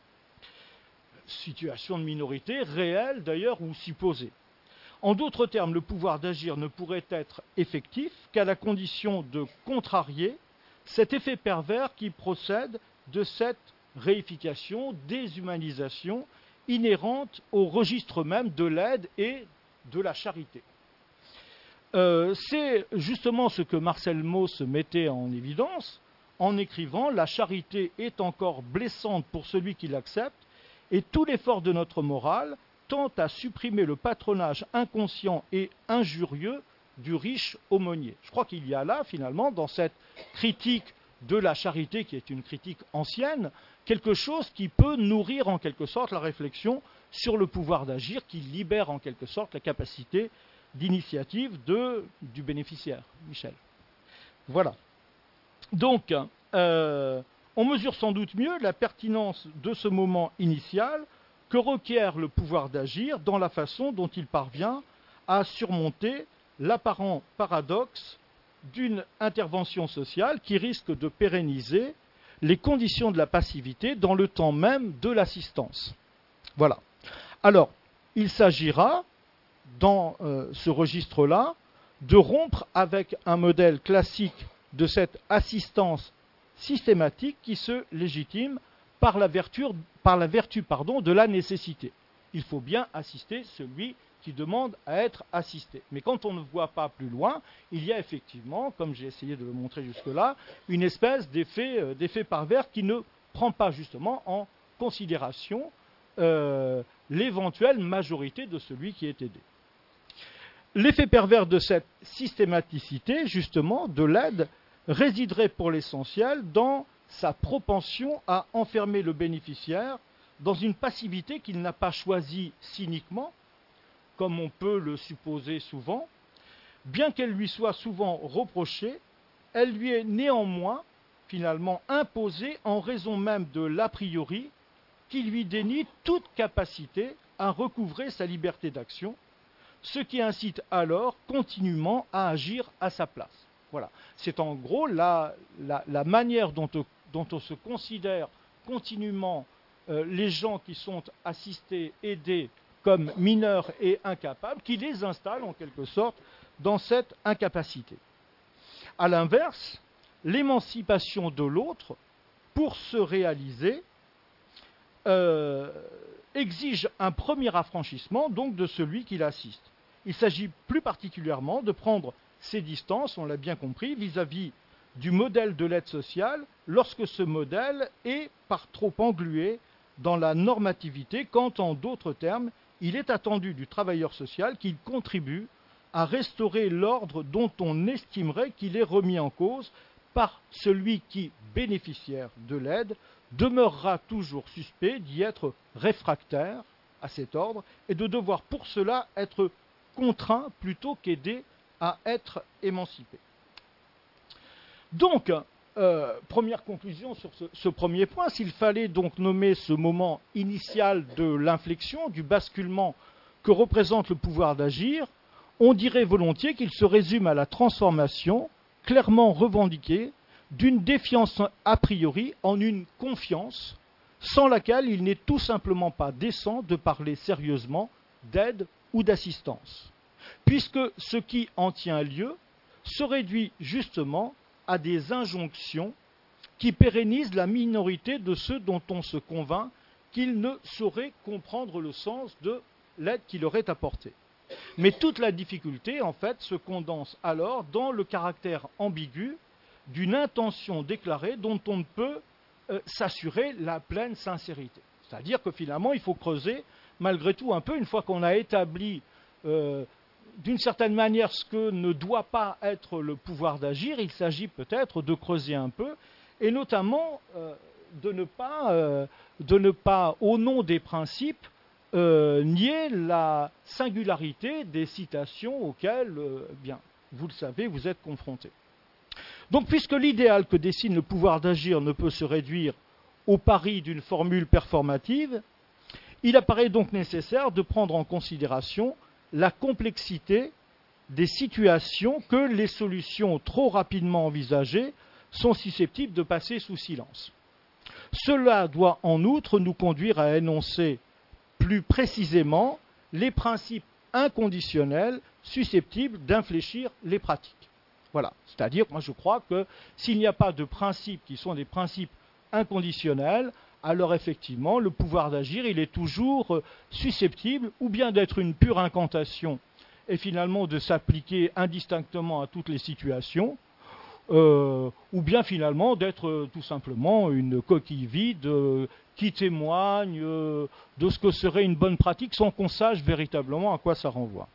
Situation de minorité réelle d'ailleurs ou supposée. En d'autres termes, le pouvoir d'agir ne pourrait être effectif qu'à la condition de contrarier cet effet pervers qui procède de cette réification, déshumanisation inhérente au registre même de l'aide et de la charité. Euh, c'est justement ce que Marcel Mauss mettait en évidence en écrivant « La charité est encore blessante pour celui qui l'accepte et tout l'effort de notre morale tend à supprimer le patronage inconscient et injurieux du riche aumônier ». Je crois qu'il y a là, finalement, dans cette critique de la charité, qui est une critique ancienne, quelque chose qui peut nourrir en quelque sorte la réflexion sur le pouvoir d'agir, qui libère en quelque sorte la capacité d'initiative de, du bénéficiaire, Michel. Voilà. Donc, euh, on mesure sans doute mieux la pertinence de ce moment initial que requiert le pouvoir d'agir dans la façon dont il parvient à surmonter l'apparent paradoxe d'une intervention sociale qui risque de pérenniser les conditions de la passivité dans le temps même de l'assistance. Voilà. Alors, il s'agira, dans euh, ce registre-là, de rompre avec un modèle classique de cette assistance systématique qui se légitime par la vertu, par la vertu pardon, de la nécessité. Il faut bien assister celui qui demande à être assisté. Mais quand on ne voit pas plus loin, il y a effectivement, comme j'ai essayé de le montrer jusque-là, une espèce d'effet, euh, d'effet pervers qui ne prend pas justement en considération euh, l'éventuelle majorité de celui qui est aidé. L'effet pervers de cette systématicité, justement, de l'aide, résiderait pour l'essentiel dans sa propension à enfermer le bénéficiaire dans une passivité qu'il n'a pas choisie cyniquement, comme on peut le supposer souvent. Bien qu'elle lui soit souvent reprochée, elle lui est néanmoins finalement imposée en raison même de l'a priori qui lui dénie toute capacité à recouvrer sa liberté d'action, ce qui incite alors continuellement à agir à sa place. Voilà. C'est en gros la, la, la manière dont, dont on se considère continuellement euh, les gens qui sont assistés, aidés, comme mineurs et incapables, qui les installent en quelque sorte dans cette incapacité. A l'inverse, l'émancipation de l'autre, pour se réaliser, euh, exige un premier affranchissement donc de celui qui l'assiste. Il s'agit plus particulièrement de prendre ses distances, on l'a bien compris, vis-à-vis du modèle de l'aide sociale, lorsque ce modèle est par trop englué dans la normativité, quand en d'autres termes, il est attendu du travailleur social qu'il contribue à restaurer l'ordre dont on estimerait qu'il est remis en cause par celui qui, bénéficiaire de l'aide, demeurera toujours suspect d'y être réfractaire à cet ordre et de devoir pour cela être contraint plutôt qu'aidé à être émancipé. Donc, euh, première conclusion sur ce, ce premier point, s'il fallait donc nommer ce moment initial de l'inflexion, du basculement que représente le pouvoir d'agir, on dirait volontiers qu'il se résume à la transformation clairement revendiquée d'une défiance a priori en une confiance sans laquelle il n'est tout simplement pas décent de parler sérieusement d'aide ou d'assistance, puisque ce qui en tient lieu se réduit justement à des injonctions qui pérennisent la minorité de ceux dont on se convainc qu'ils ne sauraient comprendre le sens de l'aide qui leur est apportée. Mais toute la difficulté, en fait, se condense alors dans le caractère ambigu d'une intention déclarée dont on ne peut euh, s'assurer la pleine sincérité. C'est-à-dire que finalement, il faut creuser, malgré tout, un peu, une fois qu'on a établi euh, d'une certaine manière ce que ne doit pas être le pouvoir d'agir, il s'agit peut-être de creuser un peu, et notamment euh, de, ne pas, euh, de ne pas, au nom des principes, euh, nier la singularité des citations auxquelles, euh, bien, vous le savez, vous êtes confrontés. Donc, puisque l'idéal que dessine le pouvoir d'agir ne peut se réduire au pari d'une formule performative, il apparaît donc nécessaire de prendre en considération la complexité des situations que les solutions trop rapidement envisagées sont susceptibles de passer sous silence. Cela doit en outre nous conduire à énoncer plus précisément les principes inconditionnels susceptibles d'infléchir les pratiques. Voilà, c'est-à-dire, moi je crois que s'il n'y a pas de principes qui sont des principes inconditionnels, alors effectivement, le pouvoir d'agir, il est toujours susceptible ou bien d'être une pure incantation et finalement de s'appliquer indistinctement à toutes les situations, euh, ou bien finalement d'être euh, tout simplement une coquille vide euh, qui témoigne euh, de ce que serait une bonne pratique sans qu'on sache véritablement à quoi ça renvoie.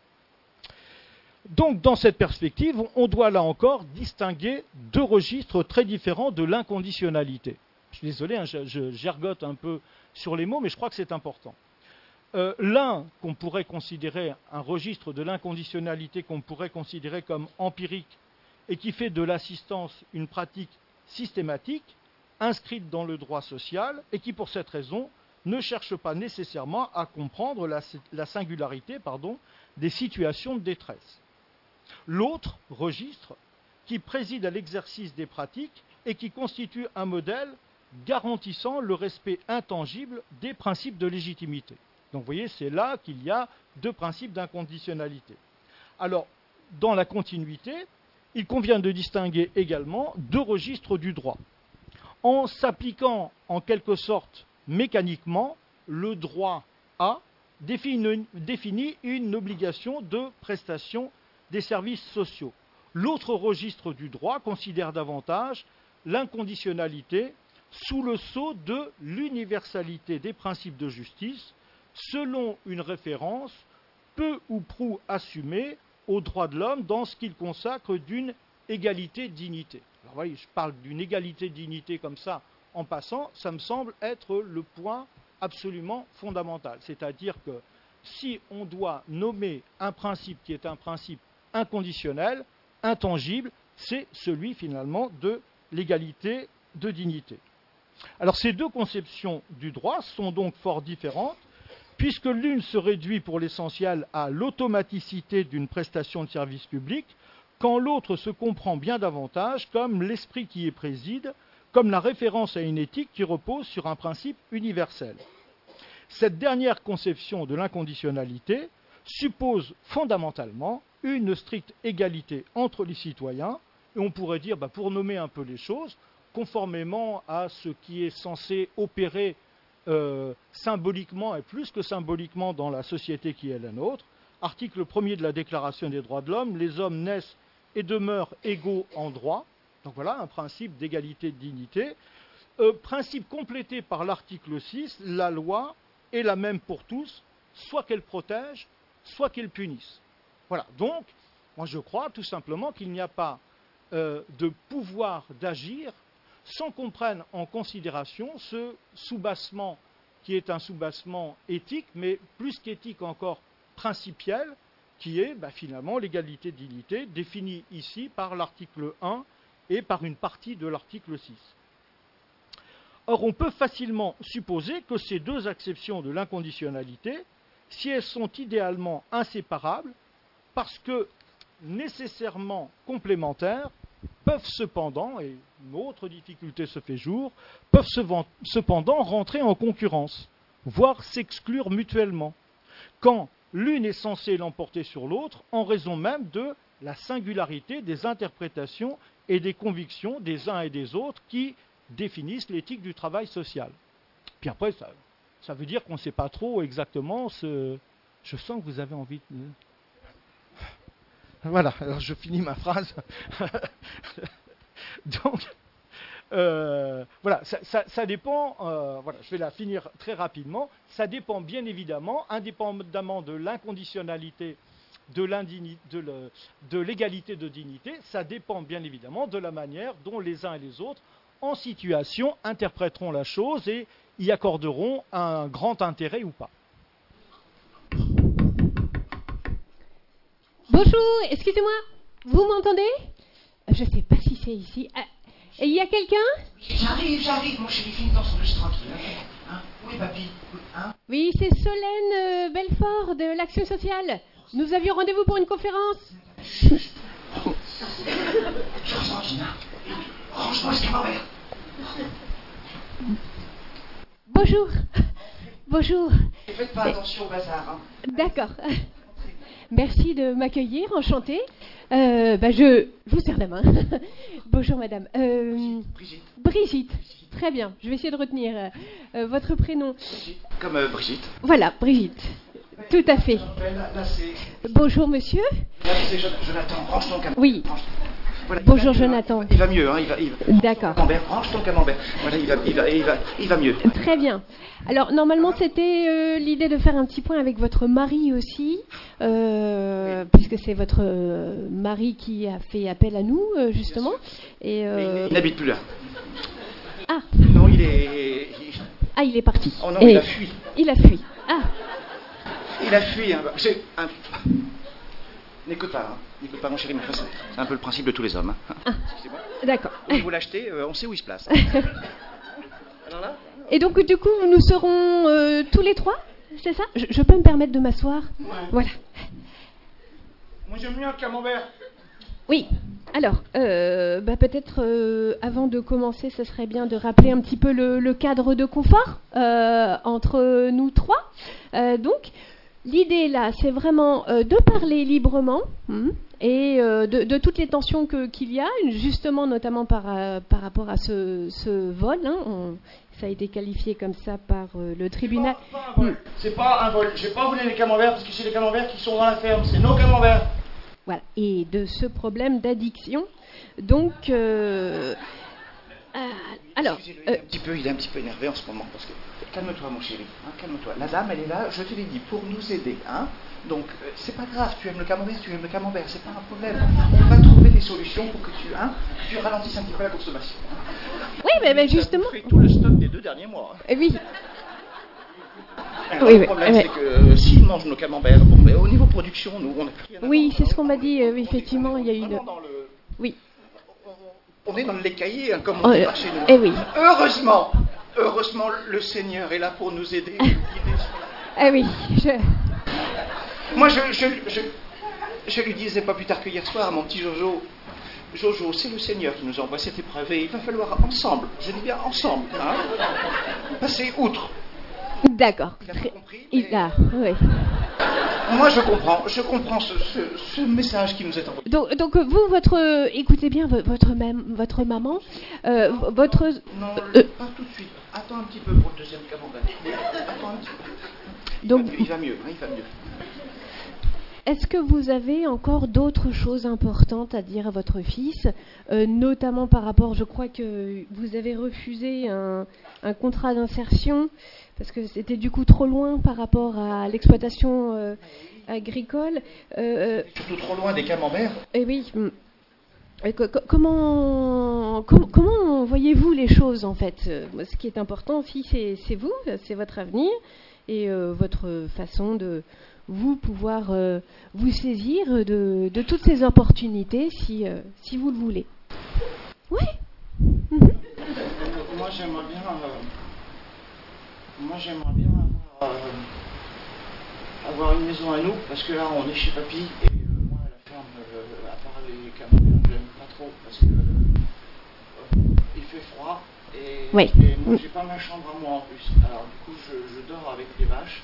Donc, dans cette perspective, on doit là encore distinguer deux registres très différents de l'inconditionnalité. Je suis désolé, hein, je, je gergote un peu sur les mots, mais je crois que c'est important. Euh, l'un qu'on pourrait considérer, un registre de l'inconditionnalité qu'on pourrait considérer comme empirique et qui fait de l'assistance une pratique systématique, inscrite dans le droit social et qui, pour cette raison, ne cherche pas nécessairement à comprendre la, la singularité pardon, des situations de détresse. L'autre registre qui préside à l'exercice des pratiques et qui constitue un modèle garantissant le respect intangible des principes de légitimité. Donc vous voyez, c'est là qu'il y a deux principes d'inconditionnalité. Alors, dans la continuité, il convient de distinguer également deux registres du droit. En s'appliquant en quelque sorte mécaniquement, le droit A définit une, définit une obligation de prestation des services sociaux. L'autre registre du droit considère davantage l'inconditionnalité sous le sceau de l'universalité des principes de justice, selon une référence peu ou prou assumée aux droits de l'homme dans ce qu'il consacre d'une égalité de dignité. Alors voyez, je parle d'une égalité de dignité comme ça en passant, ça me semble être le point absolument fondamental. C'est-à-dire que si on doit nommer un principe qui est un principe inconditionnel, intangible, c'est celui finalement de l'égalité de dignité. Alors ces deux conceptions du droit sont donc fort différentes, puisque l'une se réduit pour l'essentiel à l'automaticité d'une prestation de service public, quand l'autre se comprend bien davantage comme l'esprit qui y préside, comme la référence à une éthique qui repose sur un principe universel. Cette dernière conception de l'inconditionnalité suppose fondamentalement une stricte égalité entre les citoyens, et on pourrait dire, bah, pour nommer un peu les choses, conformément à ce qui est censé opérer euh, symboliquement et plus que symboliquement dans la société qui est la nôtre. Article premier de la Déclaration des droits de l'homme, les hommes naissent et demeurent égaux en droit. Donc voilà, un principe d'égalité de dignité. Euh, principe complété par l'article six, la loi est la même pour tous, soit qu'elle protège, soit qu'elle punisse. Voilà, donc, moi je crois tout simplement qu'il n'y a pas euh, de pouvoir d'agir sans qu'on prenne en considération ce soubassement qui est un soubassement éthique, mais plus qu'éthique encore principiel, qui est bah, finalement l'égalité de dignité, définie ici par l'article un et par une partie de l'article six. Or, on peut facilement supposer que ces deux acceptions de l'inconditionnalité, si elles sont idéalement inséparables, parce que nécessairement complémentaires, peuvent cependant, et une autre difficulté se fait jour, peuvent cependant rentrer en concurrence, voire s'exclure mutuellement, quand l'une est censée l'emporter sur l'autre en raison même de la singularité des interprétations et des convictions des uns et des autres qui définissent l'éthique du travail social. Puis après, ça, ça veut dire qu'on ne sait pas trop exactement ce... Je sens que vous avez envie de... Voilà, alors je finis ma phrase. Donc, euh, voilà, ça, ça, ça dépend, euh, voilà, je vais la finir très rapidement, ça dépend bien évidemment, indépendamment de l'inconditionnalité, de, de, le, de l'égalité de dignité, ça dépend bien évidemment de la manière dont les uns et les autres, en situation, interpréteront la chose et y accorderont un grand intérêt ou pas. Bonjour, excusez-moi, vous m'entendez? Je ne sais pas si c'est ici. Il y a quelqu'un? J'arrive, j'arrive, mon chéri, finis ton sandwich tranquille. Hein? Oui, papy. Hein? Oui, c'est Solène euh, Belfort de l'Action sociale. Nous avions rendez-vous pour une conférence. Je ressens, Gina. Range-moi ce camembert. Bonjour. Bonjour. Ne faites pas attention au bazar. Hein. D'accord. Merci de m'accueillir, enchantée. Euh, bah je, je vous serre la main. Bonjour madame. Euh, Brigitte. Brigitte. Très bien, je vais essayer de retenir euh, votre prénom. Brigitte. Comme euh, Brigitte. Voilà, Brigitte. Tout à fait. Là, là, c'est... Bonjour monsieur. Là, c'est Jonathan, range ton camembert. Oui. Voilà, bonjour il Jonathan. Mieux, hein. Il va mieux, hein, il va, il va. D'accord. Camembert, range ton camembert. Voilà, il va, il va, il va, il va mieux. Très bien. Alors normalement c'était euh, l'idée de faire un petit point avec votre mari aussi, euh, oui. Puisque c'est votre euh, mari qui a fait appel à nous euh, justement. Et euh... il, il n'habite plus là. Ah. Non, il est. Il... Ah, il est parti. Oh non, Et il a fui. Il a fui. Ah. Il a fui. Hein. C'est un... N'écoute pas, hein. N'écoute pas mon chéri, mais c'est un peu le principe de tous les hommes. Hein. Ah. Excusez-moi. D'accord. Où vous l'achetez, euh, on sait où il se place. Hein. Alors là. Et donc du coup, nous serons euh, tous les trois, c'est ça? je, je peux me permettre de m'asseoir? Ouais. Voilà. Moi, Moi j'aime mieux un camembert. Oui. Alors, euh, bah, peut-être euh, avant de commencer, ce serait bien de rappeler un petit peu le, le cadre de confort euh, entre nous trois. Euh, donc, l'idée là, c'est vraiment euh, de parler librement hmm, et euh, de, de toutes les tensions que, qu'il y a, justement notamment par, euh, par rapport à ce, ce vol. Hein, on, ça a été qualifié comme ça par euh, le tribunal. C'est pas, pas un vol. Hmm. C'est pas un vol. J'ai pas volé les camemberts parce que c'est les camemberts qui sont dans la ferme. C'est nos camemberts. Voilà. Et de ce problème d'addiction. Donc, euh, euh, alors, il est, euh, un petit peu, il est un petit peu énervé en ce moment parce que calme-toi mon chéri, hein, calme-toi. La dame, elle est là, je te l'ai dit, pour nous aider, hein. Donc euh, c'est pas grave, tu aimes le camembert, tu aimes le camembert, c'est pas un problème. On va trouver des solutions pour que tu, hein, tu ralentisses un petit peu la consommation. Hein. Oui, mais, mais justement. Ça fait tout le stock des deux derniers mois. Hein. Oui. Alors, oui, le problème, oui, c'est que euh, s'ils mangent nos camemberts, bon, mais au niveau production, nous, on n'a plus rien à Oui, voir. c'est ce qu'on m'a dit, euh, effectivement, il y a eu une... Le... Oui. On est dans le cahiers, hein, comme on oh, dit par chez nous. Eh oui. Heureusement, heureusement, le Seigneur est là pour nous aider. Eh oui, je... Moi, je, je, je, je lui disais pas plus tard que hier soir à mon petit Jojo, Jojo, c'est le Seigneur qui nous envoie cette épreuve et il va falloir ensemble, je dis bien ensemble, hein, passer outre. D'accord. Il a pas compris. Il a, oui. Moi, je comprends, je comprends ce, ce, ce message qui nous est envoyé. Donc, donc vous, votre, écoutez bien votre, même, votre maman, euh, non, votre... Non, non euh, pas tout de suite. Attends un petit peu pour le deuxième camembert. Attends un petit peu. Il donc, va mieux, il va mieux, hein, il va mieux. Est-ce que vous avez encore d'autres choses importantes à dire à votre fils, euh, notamment par rapport, je crois que vous avez refusé un, un contrat d'insertion parce que c'était du coup trop loin par rapport à l'exploitation euh, agricole. Euh, Surtout trop loin des camemberts. Eh oui. Et co- co- comment, com- comment voyez-vous les choses en fait? Ce qui est important aussi, c'est, c'est vous, c'est votre avenir et euh, votre façon de vous pouvoir euh, vous saisir de, de toutes ces opportunités si, euh, si vous le voulez. Oui. Mm-hmm. Moi j'aimerais bien, euh, moi j'aimerais bien avoir, euh, avoir une maison à nous parce que là on est chez papy et euh, moi la ferme, euh, à part les camemberts, je l'aime pas trop parce que euh, il fait froid et, oui. et moi j'ai pas ma chambre à moi en plus. Alors du coup je, je dors avec les vaches.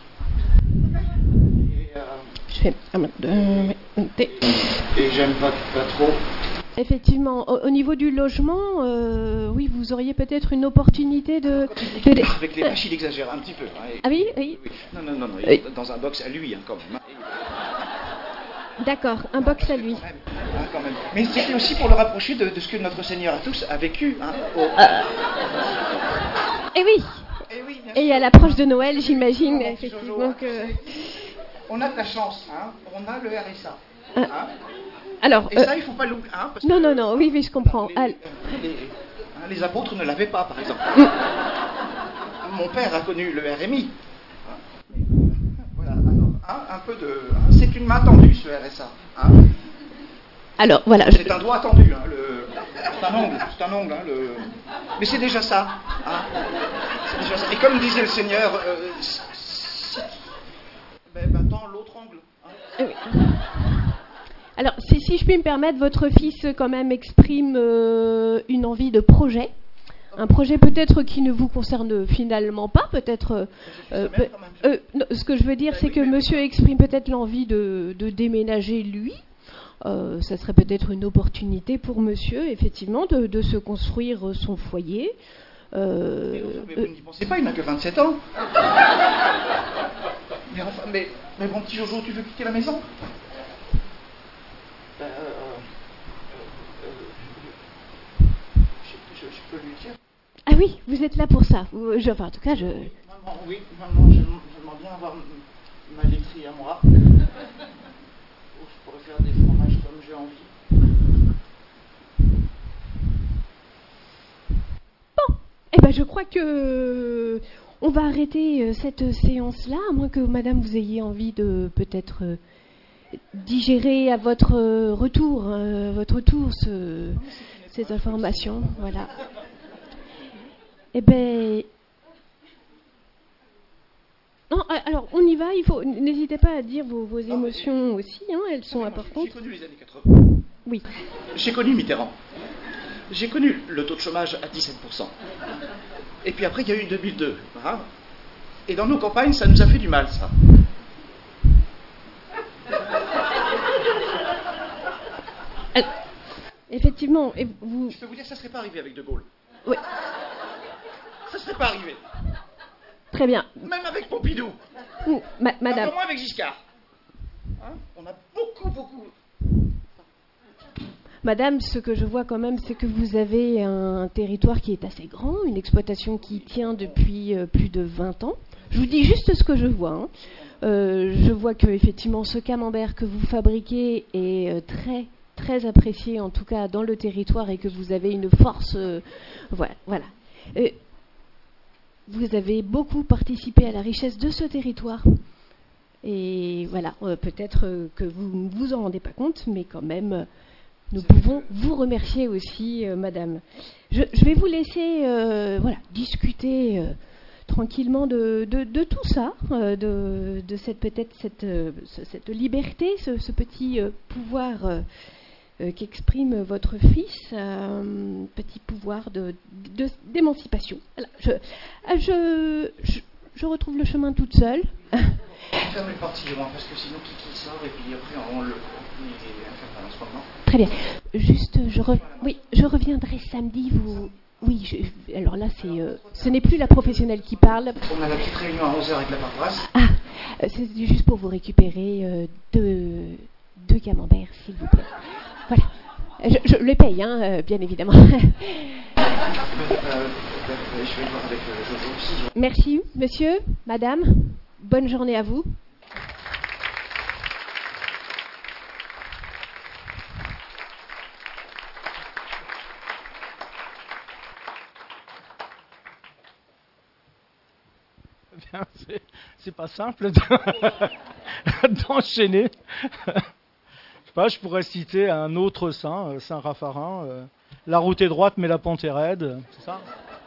Je fais un, deux, et, et j'aime pas, pas trop. Effectivement, au, au niveau du logement, euh, oui, vous auriez peut-être une opportunité de. de, de... Avec les vaches, il exagère un petit peu. Hein, et, ah oui, oui. oui. Non, non, non, non. Il oui. est dans un box à lui, hein, quand même. D'accord, un box à lui. Quand même, hein, quand même. Mais c'était aussi pour le rapprocher de, de ce que notre Seigneur à tous a vécu. Hein, au... euh... Et oui. Et, oui, et à l'approche de Noël, j'imagine, non, effectivement que. On a de la chance, hein. On a le R S A. Hein. Hein. Alors, et euh... ça, il ne faut pas l'oublier. Hein, parce non, que, non, non, oui, oui, je comprends. Les, Al... les, hein, les apôtres ne l'avaient pas, par exemple. Mon père a connu le R M I. Hein. Voilà, alors, hein, un peu de. Hein, c'est une main tendue, ce R S A. Hein. Alors, voilà. C'est je... un doigt tendu, hein, le... c'est un ongle, c'est un ongle, hein, le... mais c'est déjà ça. Hein. C'est déjà ça. Et comme disait le Seigneur, euh, ben, ben, tends l'autre ongle. Hein. Oui. Alors, si, si je puis me permettre, votre fils quand même exprime euh, une envie de projet. Un projet peut-être qui ne vous concerne finalement pas, peut-être... Euh, peut, euh, non, ce que je veux dire, c'est que monsieur exprime peut-être l'envie de, de déménager lui. Euh, ça serait peut-être une opportunité pour monsieur, effectivement, de, de se construire son foyer. Euh, mais, enfin, mais vous n'y pensez pas, il n'a que vingt-sept ans. mais, enfin, mais, mais mon petit Jojo, tu veux quitter la maison? euh, euh, euh, je, je, je peux lui dire. Ah oui, vous êtes là pour ça. Je, enfin, en tout cas, je... Oui, maman, oui, maman, j'aimerais bien avoir ma laiterie à moi. Je pourrais faire des fromages comme j'ai envie. Bon, eh ben je crois que on va arrêter cette séance-là, à moins que madame vous ayez envie de peut-être digérer à votre retour, euh, votre retour ce, cette information. Voilà. Eh ben, Non, alors on y va, il faut, n'hésitez pas à dire vos, vos émotions aussi, hein, elles sont importantes. J'ai connu les années quatre-vingts. Oui. J'ai connu Mitterrand. J'ai connu le taux de chômage à dix-sept pour cent. Et puis après, il y a eu deux mille deux. Hein. Et dans nos campagnes, ça nous a fait du mal, ça. Alors, effectivement, et vous... Je peux vous dire, ça ne serait pas arrivé avec De Gaulle. Oui. Ça ne serait pas arrivé. Très bien. Même avec Pompidou. Ma- madame. Encore moins avec Giscard. Hein, on a beaucoup, beaucoup... Madame, ce que je vois quand même, c'est que vous avez un territoire qui est assez grand, une exploitation qui tient depuis euh, plus de vingt ans. Je vous dis juste ce que je vois. Hein. Euh, je vois que effectivement, ce camembert que vous fabriquez est euh, très très apprécié, en tout cas dans le territoire, et que vous avez une force. Euh, voilà. voilà. Euh, vous avez beaucoup participé à la richesse de ce territoire. Et voilà, euh, peut-être euh, que vous ne vous en rendez pas compte, mais quand même. Euh, Nous pouvons vous remercier aussi, euh, madame. Je, je vais vous laisser euh, voilà, discuter euh, tranquillement de, de, de tout ça, euh, de, de cette peut-être cette, euh, cette liberté, ce, ce petit euh, pouvoir euh, euh, qu'exprime votre fils, euh, petit pouvoir de, de, d'émancipation. Voilà, je, je, je, je retrouve le chemin toute seule. Ferme les portes, parce que sinon Kiki sort et puis après on le... Il est infernal en ce moment. Très bien. Juste, je, re... oui, je reviendrai samedi. Vous, oui. Je... Alors là, c'est, euh... ce n'est plus la professionnelle qui parle. On a la petite réunion à onze heures avec la paroisse. Ah, c'est juste pour vous récupérer euh, deux, deux camemberts, s'il vous plaît. Voilà. Je, je les paye, hein, euh, bien évidemment. euh, euh, je vais voir avec euh, Jojo aussi. Merci, monsieur, madame. Bonne journée à vous. Bien, c'est, c'est pas simple de, d'enchaîner. Je sais pas, je pourrais citer un autre saint, Saint Raffarin. Euh, la route est droite, mais la pente est raide. C'est ça.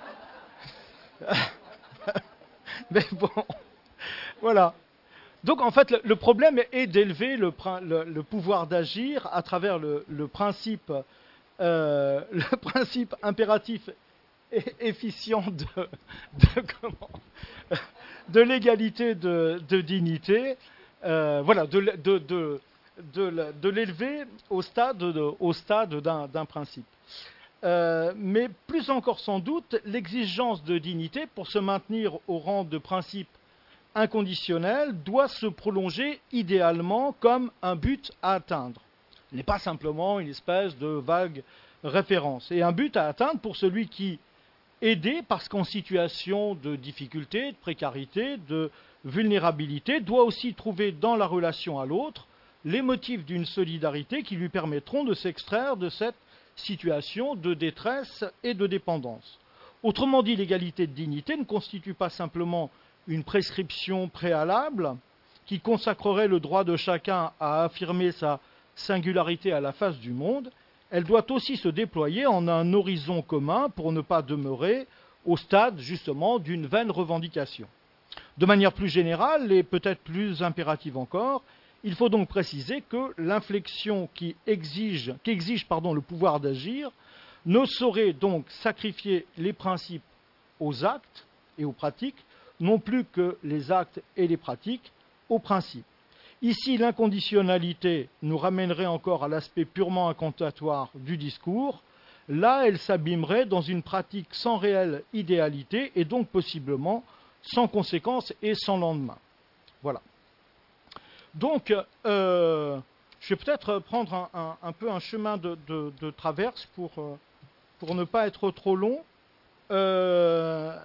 Mais bon, voilà. Donc en fait, le, le problème est d'élever le, le, le pouvoir d'agir à travers le, le principe, euh, le principe impératif et efficient de, de comment de l'égalité de, de dignité, euh, voilà, de, de, de, de, de l'élever au stade, de, au stade d'un, d'un principe. Euh, mais plus encore sans doute, l'exigence de dignité, pour se maintenir au rang de principe inconditionnel, doit se prolonger idéalement comme un but à atteindre. Il n'est pas simplement une espèce de vague référence. Et un but à atteindre pour celui qui, aidé parce qu'en situation de difficulté, de précarité, de vulnérabilité, doit aussi trouver dans la relation à l'autre les motifs d'une solidarité qui lui permettront de s'extraire de cette situation de détresse et de dépendance. Autrement dit, l'égalité de dignité ne constitue pas simplement une prescription préalable qui consacrerait le droit de chacun à affirmer sa singularité à la face du monde. Elle doit aussi se déployer en un horizon commun pour ne pas demeurer au stade justement d'une vaine revendication. De manière plus générale et peut-être plus impérative encore, il faut donc préciser que l'inflexion qui exige, qui exige pardon, le pouvoir d'agir ne saurait donc sacrifier les principes aux actes et aux pratiques, non plus que les actes et les pratiques aux principes. Ici, l'inconditionnalité nous ramènerait encore à l'aspect purement incantatoire du discours. Là, elle s'abîmerait dans une pratique sans réelle idéalité et donc possiblement sans conséquence et sans lendemain. Voilà. Donc, euh, je vais peut-être prendre un, un, un peu un chemin de, de, de traverse pour, euh, pour ne pas être trop long. Euh,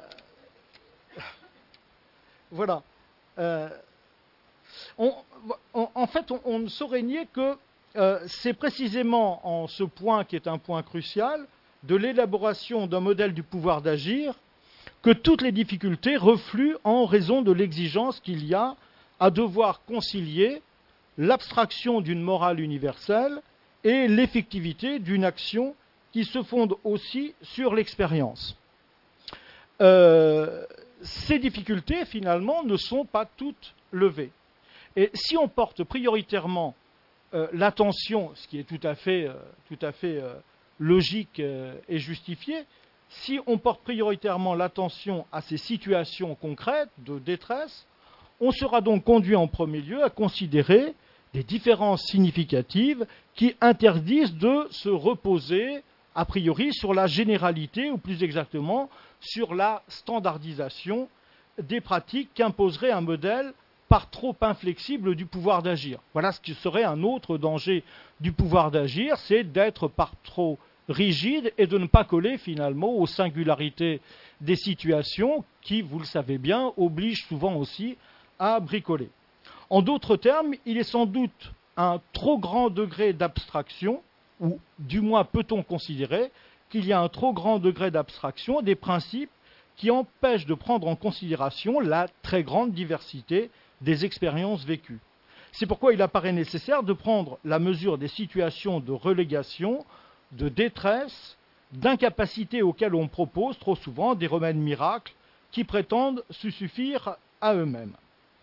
voilà. Euh, On, on, en fait, on, on ne saurait nier que euh, c'est précisément en ce point qui est un point crucial de l'élaboration d'un modèle du pouvoir d'agir que toutes les difficultés refluent en raison de l'exigence qu'il y a à devoir concilier l'abstraction d'une morale universelle et l'effectivité d'une action qui se fonde aussi sur l'expérience. Euh, ces difficultés, finalement, ne sont pas toutes levées. Et si on porte prioritairement euh, l'attention, ce qui est tout à fait, euh, tout à fait euh, logique euh, et justifié, si on porte prioritairement l'attention à ces situations concrètes de détresse, on sera donc conduit en premier lieu à considérer des différences significatives qui interdisent de se reposer a priori sur la généralité, ou plus exactement sur la standardisation des pratiques qu'imposerait un modèle par trop inflexible du pouvoir d'agir. Voilà ce qui serait un autre danger du pouvoir d'agir, c'est d'être par trop rigide et de ne pas coller finalement aux singularités des situations qui, vous le savez bien, obligent souvent aussi à bricoler. En d'autres termes, il est sans doute un trop grand degré d'abstraction, ou du moins peut-on considérer qu'il y a un trop grand degré d'abstraction des principes qui empêchent de prendre en considération la très grande diversité des expériences vécues. C'est pourquoi il apparaît nécessaire de prendre la mesure des situations de relégation, de détresse, d'incapacité auxquelles on propose trop souvent des remèdes miracles qui prétendent se suffire à eux-mêmes.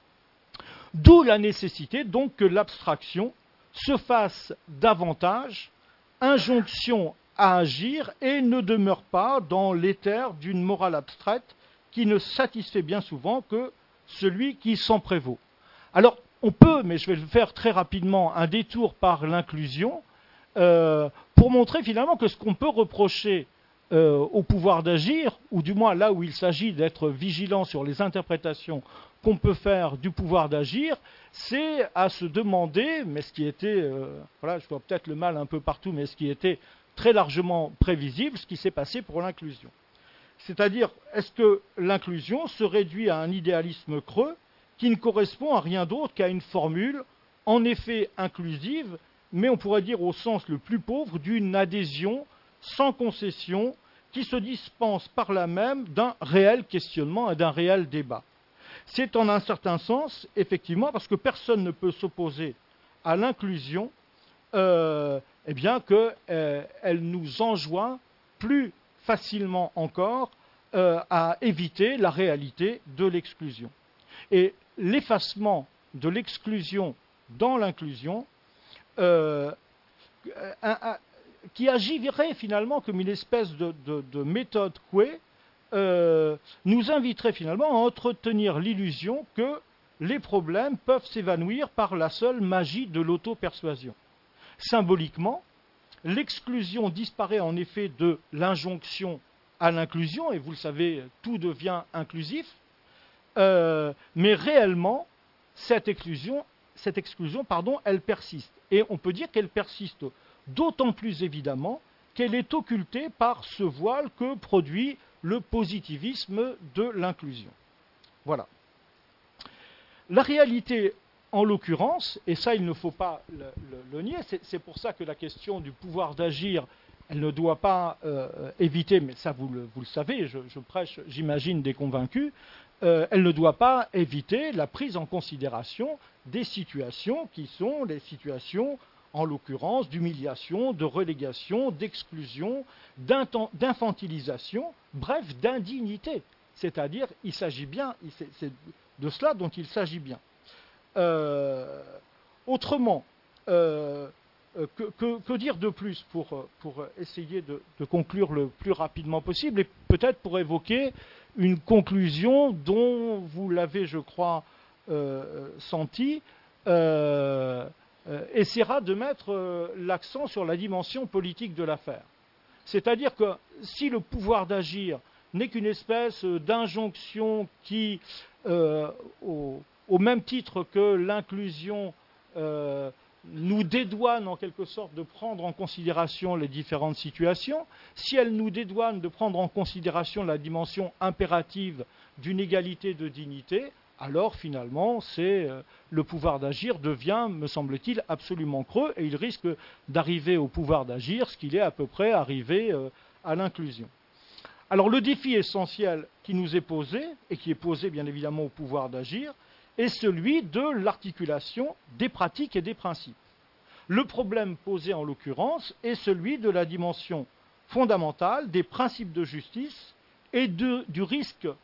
D'où la nécessité donc que l'abstraction se fasse davantage injonction à agir et ne demeure pas dans l'éther d'une morale abstraite qui ne satisfait bien souvent que celui qui s'en prévaut. Alors, on peut, mais je vais le faire très rapidement, un détour par l'inclusion, euh, pour montrer finalement que ce qu'on peut reprocher euh, au pouvoir d'agir, ou du moins là où il s'agit d'être vigilant sur les interprétations qu'on peut faire du pouvoir d'agir, c'est à se demander, mais ce qui était, euh, voilà, je vois peut-être le mal un peu partout, mais ce qui était très largement prévisible, ce qui s'est passé pour l'inclusion. C'est-à-dire, est-ce que l'inclusion se réduit à un idéalisme creux qui ne correspond à rien d'autre qu'à une formule, en effet inclusive, mais on pourrait dire au sens le plus pauvre, d'une adhésion sans concession qui se dispense par là même d'un réel questionnement et d'un réel débat. C'est en un certain sens, effectivement, parce que personne ne peut s'opposer à l'inclusion, euh, eh bien qu'elle euh, nous enjoint plus facilement encore euh, à éviter la réalité de l'exclusion. Et l'effacement de l'exclusion dans l'inclusion, euh, un, un, qui agirait finalement comme une espèce de, de, de méthode couée, euh, nous inviterait finalement à entretenir l'illusion que les problèmes peuvent s'évanouir par la seule magie de l'auto-persuasion. Symboliquement, l'exclusion disparaît en effet de l'injonction à l'inclusion, et vous le savez, tout devient inclusif, euh, mais réellement, cette exclusion, cette exclusion pardon, elle persiste. Et on peut dire qu'elle persiste d'autant plus évidemment qu'elle est occultée par ce voile que produit le positivisme de l'inclusion. Voilà. La réalité, en l'occurrence, et ça il ne faut pas le, le, le nier, c'est, c'est pour ça que la question du pouvoir d'agir, elle ne doit pas euh, éviter, mais ça vous le, vous le savez, je, je prêche, j'imagine, des convaincus, euh, elle ne doit pas éviter la prise en considération des situations qui sont les situations, en l'occurrence, d'humiliation, de relégation, d'exclusion, d'infantilisation, bref, d'indignité. C'est-à-dire, il s'agit bien, c'est, c'est de cela dont il s'agit bien. Euh, autrement, euh, que, que, que dire de plus pour, pour essayer de, de conclure le plus rapidement possible et peut-être pour évoquer une conclusion dont vous l'avez, je crois, euh, senti, euh, euh, essaiera de mettre euh, l'accent sur la dimension politique de l'affaire. C'est-à-dire que si le pouvoir d'agir n'est qu'une espèce d'injonction qui, euh, au, au même titre que l'inclusion, euh, nous dédouane en quelque sorte de prendre en considération les différentes situations, si elle nous dédouane de prendre en considération la dimension impérative d'une égalité de dignité, alors finalement, c'est, euh, le pouvoir d'agir devient, me semble-t-il, absolument creux et il risque d'arriver au pouvoir d'agir, ce qu'il est à peu près arrivé euh, à l'inclusion. Alors le défi essentiel qui nous est posé, et qui est posé bien évidemment au pouvoir d'agir, est celui de l'articulation des pratiques et des principes. Le problème posé en l'occurrence est celui de la dimension fondamentale des principes de justice et de, du risque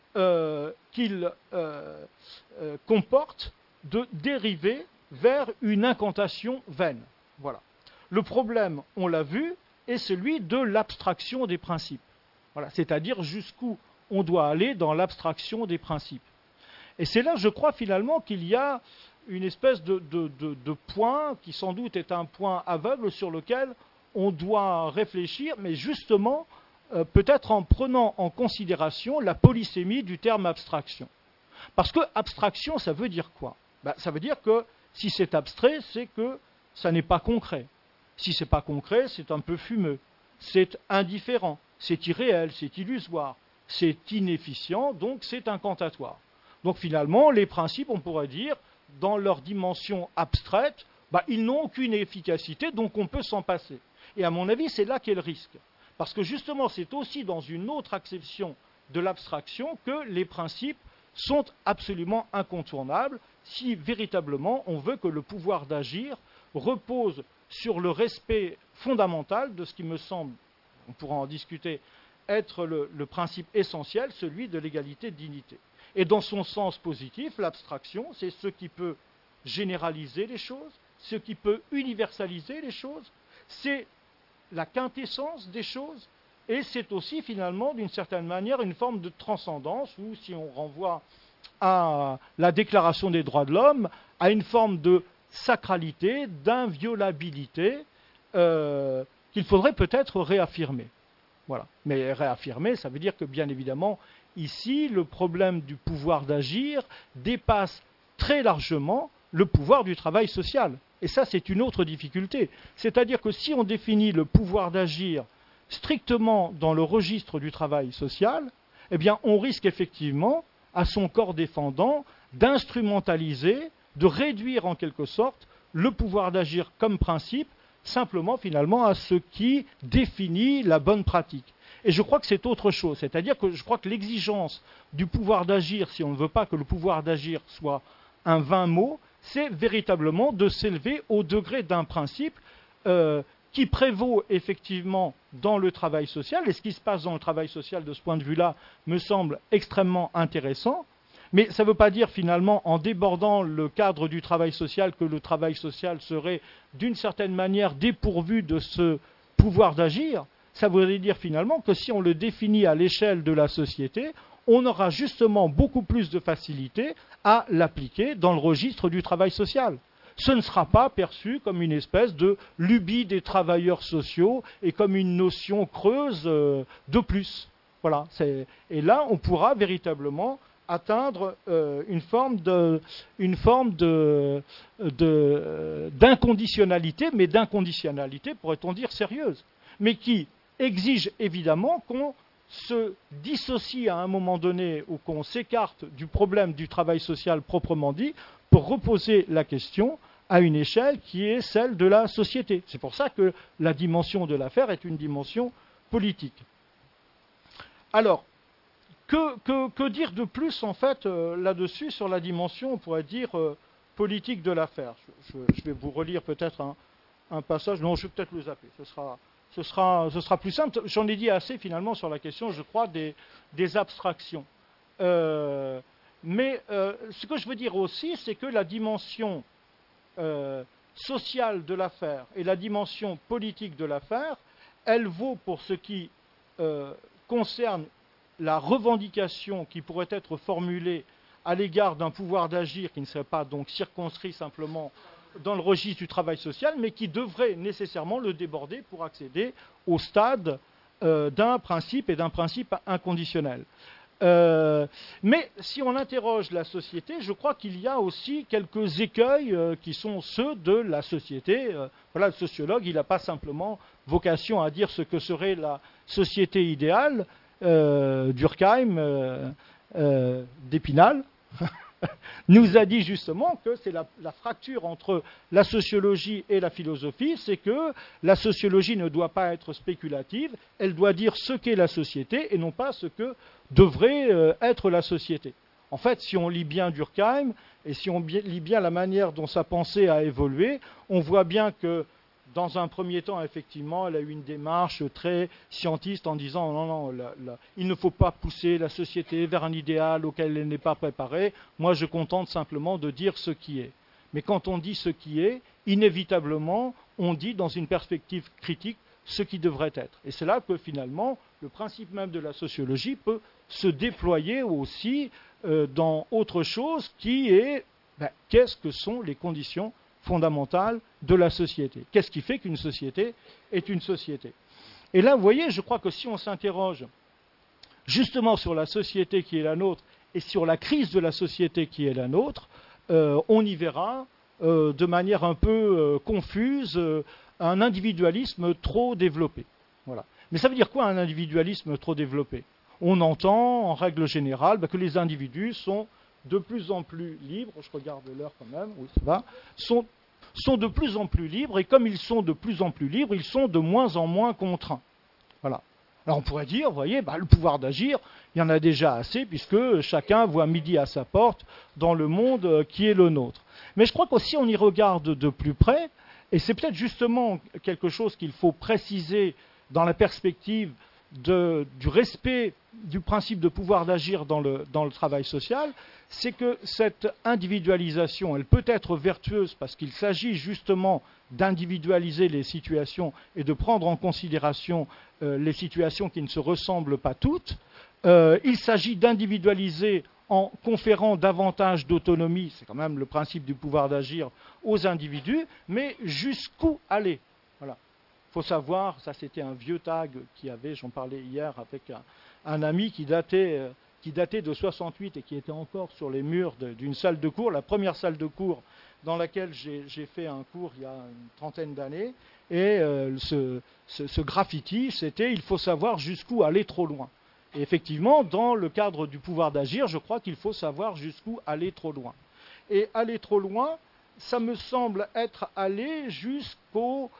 euh, qu'il euh, euh, comporte de dériver vers une incantation vaine. Voilà. Le problème, on l'a vu, est celui de l'abstraction des principes. Voilà. C'est-à-dire jusqu'où on doit aller dans l'abstraction des principes. Et c'est là, je crois, finalement, qu'il y a une espèce de, de, de, de point qui, sans doute, est un point aveugle sur lequel on doit réfléchir, mais justement, euh, peut-être en prenant en considération la polysémie du terme abstraction. Parce que abstraction, ça veut dire quoi? Ben, ça veut dire que si c'est abstrait, c'est que ça n'est pas concret. Si ce n'est pas concret, c'est un peu fumeux, c'est indifférent, c'est irréel, c'est illusoire, c'est inefficient, donc c'est incantatoire. Donc finalement, les principes, on pourrait dire, dans leur dimension abstraite, bah, ils n'ont aucune efficacité, donc on peut s'en passer. Et à mon avis, c'est là qu'est le risque. Parce que justement, c'est aussi dans une autre acception de l'abstraction que les principes sont absolument incontournables si véritablement on veut que le pouvoir d'agir repose sur le respect fondamental de ce qui me semble, on pourra en discuter, être le, le principe essentiel, celui de l'égalité de dignité. Et dans son sens positif, l'abstraction, c'est ce qui peut généraliser les choses, ce qui peut universaliser les choses, c'est la quintessence des choses, et c'est aussi finalement, d'une certaine manière, une forme de transcendance, ou si on renvoie à la Déclaration des droits de l'homme, à une forme de sacralité, d'inviolabilité, euh, qu'il faudrait peut-être réaffirmer. Voilà. Mais réaffirmer, ça veut dire que, bien évidemment, ici, le problème du pouvoir d'agir dépasse très largement le pouvoir du travail social. Et ça, c'est une autre difficulté. C'est-à-dire que si on définit le pouvoir d'agir strictement dans le registre du travail social, eh bien, on risque effectivement, à son corps défendant, d'instrumentaliser, de réduire en quelque sorte le pouvoir d'agir comme principe, simplement finalement à ce qui définit la bonne pratique. Et je crois que c'est autre chose, c'est-à-dire que je crois que l'exigence du pouvoir d'agir, si on ne veut pas que le pouvoir d'agir soit un vain mot, c'est véritablement de s'élever au degré d'un principe euh, qui prévaut effectivement dans le travail social, et ce qui se passe dans le travail social de ce point de vue-là me semble extrêmement intéressant, mais ça ne veut pas dire finalement, en débordant le cadre du travail social, que le travail social serait d'une certaine manière dépourvu de ce pouvoir d'agir. Ça voudrait dire finalement que si on le définit à l'échelle de la société, on aura justement beaucoup plus de facilité à l'appliquer dans le registre du travail social. Ce ne sera pas perçu comme une espèce de lubie des travailleurs sociaux et comme une notion creuse euh, de plus. Voilà. C'est... Et là, on pourra véritablement atteindre euh, une forme de, une forme de, de, euh, d'inconditionnalité, mais d'inconditionnalité, pourrait-on dire, sérieuse, mais qui exige évidemment qu'on se dissocie à un moment donné ou qu'on s'écarte du problème du travail social proprement dit pour reposer la question à une échelle qui est celle de la société. C'est pour ça que la dimension de l'affaire est une dimension politique. Alors, que, que, que dire de plus en fait euh, là-dessus sur la dimension, on pourrait dire, euh, politique de l'affaire? je, je, je vais vous relire peut-être un, un passage, non, je vais peut-être le zapper, ce sera... Ce sera, ce sera plus simple. J'en ai dit assez finalement sur la question, je crois, des, des abstractions. Euh, mais euh, ce que je veux dire aussi, c'est que la dimension euh, sociale de l'affaire et la dimension politique de l'affaire, elle vaut pour ce qui euh, concerne la revendication qui pourrait être formulée à l'égard d'un pouvoir d'agir qui ne serait pas donc circonscrit simplement dans le registre du travail social, mais qui devrait nécessairement le déborder pour accéder au stade euh, d'un principe et d'un principe inconditionnel. Euh, mais si on interroge la société, je crois qu'il y a aussi quelques écueils euh, qui sont ceux de la société. Euh, voilà, le sociologue, il n'a pas simplement vocation à dire ce que serait la société idéale, euh, Durkheim, euh, euh, d'Épinal, nous a dit justement que c'est la, la fracture entre la sociologie et la philosophie, c'est que la sociologie ne doit pas être spéculative, elle doit dire ce qu'est la société et non pas ce que devrait euh, être la société. En fait, si on lit bien Durkheim et si on lit bien la manière dont sa pensée a évolué, on voit bien que dans un premier temps, effectivement, elle a eu une démarche très scientiste en disant non, non, la, la, il ne faut pas pousser la société vers un idéal auquel elle n'est pas préparée. Moi, je contente simplement de dire ce qui est. Mais quand on dit ce qui est, inévitablement, on dit dans une perspective critique ce qui devrait être. Et c'est là que finalement, le principe même de la sociologie peut se déployer aussi euh, dans autre chose qui est ben, qu'est-ce que sont les conditions fondamentale de la société. Qu'est-ce qui fait qu'une société est une société? Et là, vous voyez, je crois que si on s'interroge justement sur la société qui est la nôtre et sur la crise de la société qui est la nôtre, euh, on y verra euh, de manière un peu euh, confuse euh, un individualisme trop développé. Voilà. Mais ça veut dire quoi un individualisme trop développé? On entend en règle générale bah, que les individus sont de plus en plus libres, je regarde l'heure quand même, oui ça va, sont, sont de plus en plus libres, et comme ils sont de plus en plus libres, ils sont de moins en moins contraints. Voilà. Alors on pourrait dire, vous voyez, bah, le pouvoir d'agir, il y en a déjà assez, puisque chacun voit midi à sa porte dans le monde qui est le nôtre. Mais je crois qu'aussi on y regarde de plus près, et c'est peut-être justement quelque chose qu'il faut préciser dans la perspective de, du respect du principe de pouvoir d'agir dans le, dans le travail social, c'est que cette individualisation, elle peut être vertueuse parce qu'il s'agit justement d'individualiser les situations et de prendre en considération euh, les situations qui ne se ressemblent pas toutes. Euh, il s'agit d'individualiser en conférant davantage d'autonomie, c'est quand même le principe du pouvoir d'agir, aux individus, mais jusqu'où aller? Voilà. Il faut savoir, ça c'était un vieux tag qui avait, j'en parlais hier avec un, un ami qui datait, euh, qui datait de soixante-huit et qui était encore sur les murs de, d'une salle de cours, la première salle de cours dans laquelle j'ai, j'ai fait un cours il y a une trentaine d'années, et euh, ce, ce, ce graffiti, c'était « il faut savoir jusqu'où aller trop loin ». Et effectivement, dans le cadre du pouvoir d'agir, je crois qu'il faut savoir jusqu'où aller trop loin. Et aller trop loin, ça me semble être aller jusqu'au...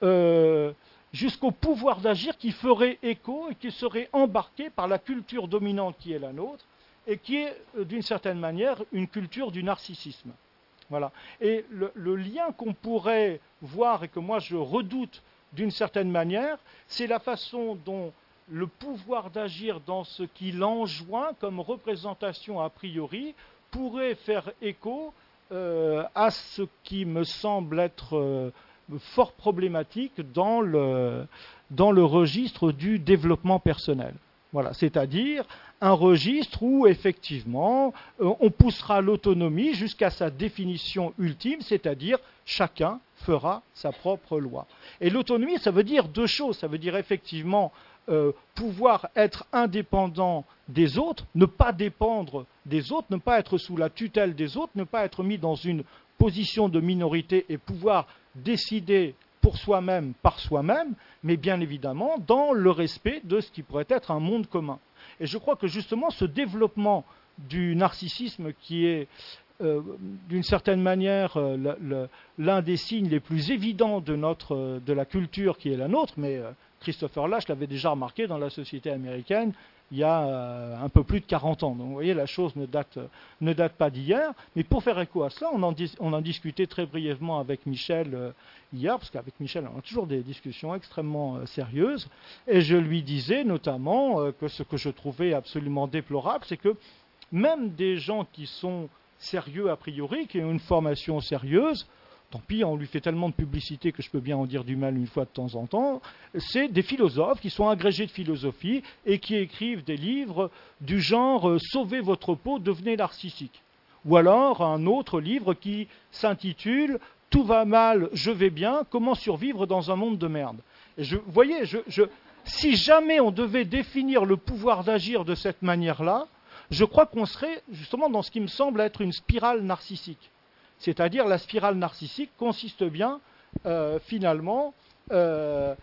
Euh, jusqu'au pouvoir d'agir qui ferait écho et qui serait embarqué par la culture dominante qui est la nôtre et qui est, d'une certaine manière, une culture du narcissisme. Voilà. Et le, le lien qu'on pourrait voir et que moi je redoute d'une certaine manière, c'est la façon dont le pouvoir d'agir dans ce qui l'enjoint comme représentation a priori pourrait faire écho euh, à ce qui me semble être... Euh, fort problématique dans le, dans le registre du développement personnel. Voilà, c'est-à-dire un registre où effectivement euh, on poussera l'autonomie jusqu'à sa définition ultime, c'est-à-dire chacun fera sa propre loi. Et l'autonomie, ça veut dire deux choses, ça veut dire effectivement euh, pouvoir être indépendant des autres, ne pas dépendre des autres, ne pas être sous la tutelle des autres, ne pas être mis dans une position de minorité et pouvoir décider pour soi-même, par soi-même, mais bien évidemment dans le respect de ce qui pourrait être un monde commun. Et je crois que justement ce développement du narcissisme qui est euh, d'une certaine manière euh, le, le, l'un des signes les plus évidents de, notre, de la culture qui est la nôtre, mais euh, Christopher Lasch l'avait déjà remarqué dans la société américaine il y a euh, un peu plus de quarante ans. Donc vous voyez, la chose ne date, ne date pas d'hier. Mais pour faire écho à cela, on en, dis, on en discutait très brièvement avec Michel euh, hier, parce qu'avec Michel, on a toujours des discussions extrêmement euh, sérieuses. Et je lui disais notamment euh, que ce que je trouvais absolument déplorable, c'est que même des gens qui sont sérieux a priori, qui ont une formation sérieuse, tant pis, on lui fait tellement de publicité que je peux bien en dire du mal une fois de temps en temps, c'est des philosophes qui sont agrégés de philosophie et qui écrivent des livres du genre euh, « Sauvez votre peau, devenez narcissique ». Ou alors un autre livre qui s'intitule « Tout va mal, je vais bien, comment survivre dans un monde de merde ». Et je, vous voyez, je, je, si jamais on devait définir le pouvoir d'agir de cette manière-là, je crois qu'on serait justement dans ce qui me semble être une spirale narcissique. C'est-à-dire la spirale narcissique consiste bien, euh, finalement, euh,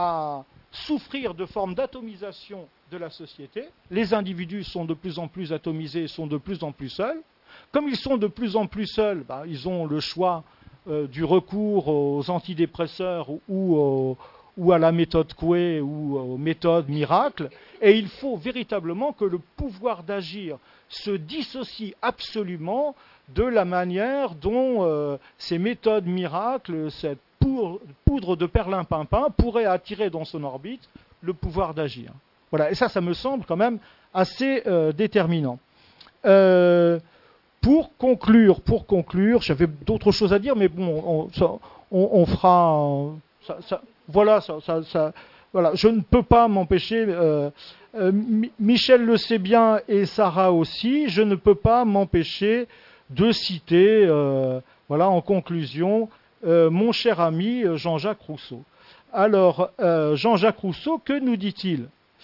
à souffrir de formes d'atomisation de la société. Les individus sont de plus en plus atomisés et sont de plus en plus seuls. Comme ils sont de plus en plus seuls, bah, ils ont le choix euh, du recours aux antidépresseurs ou, ou, au, ou à la méthode Coué ou aux méthodes miracles. Et il faut véritablement que le pouvoir d'agir se dissocie absolument de la manière dont euh, ces méthodes miracles, cette, pour, poudre, poudre de perlimpinpin pourrait attirer dans son orbite le pouvoir d'agir. Voilà, et ça, ça me semble quand même assez euh, déterminant. Euh, pour conclure, pour conclure, j'avais d'autres choses à dire, mais bon, on, ça, on, on fera... Ça, ça, voilà, ça, ça, ça, voilà, je ne peux pas m'empêcher... Euh, euh, Michel le sait bien et Sarah aussi, je ne peux pas m'empêcher de citer, euh, voilà, en conclusion, euh, mon cher ami Jean-Jacques Rousseau. Alors, euh, Jean-Jacques Rousseau, que nous dit-il ?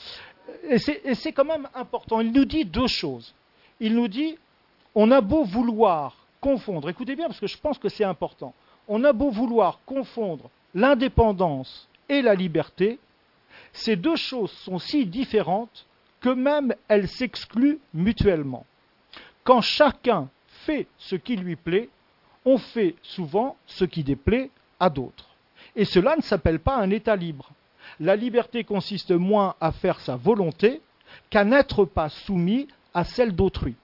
Et c'est, et c'est quand même important, il nous dit deux choses. Il nous dit, on a beau vouloir confondre, écoutez bien parce que je pense que c'est important, on a beau vouloir confondre l'indépendance et la liberté, ces deux choses sont si différentes que même elles s'excluent mutuellement. Quand chacun fait ce qui lui plaît, on fait souvent ce qui déplaît à d'autres. Et cela ne s'appelle pas un État libre. La liberté consiste moins à faire sa volonté qu'à n'être pas soumis à celle d'autrui.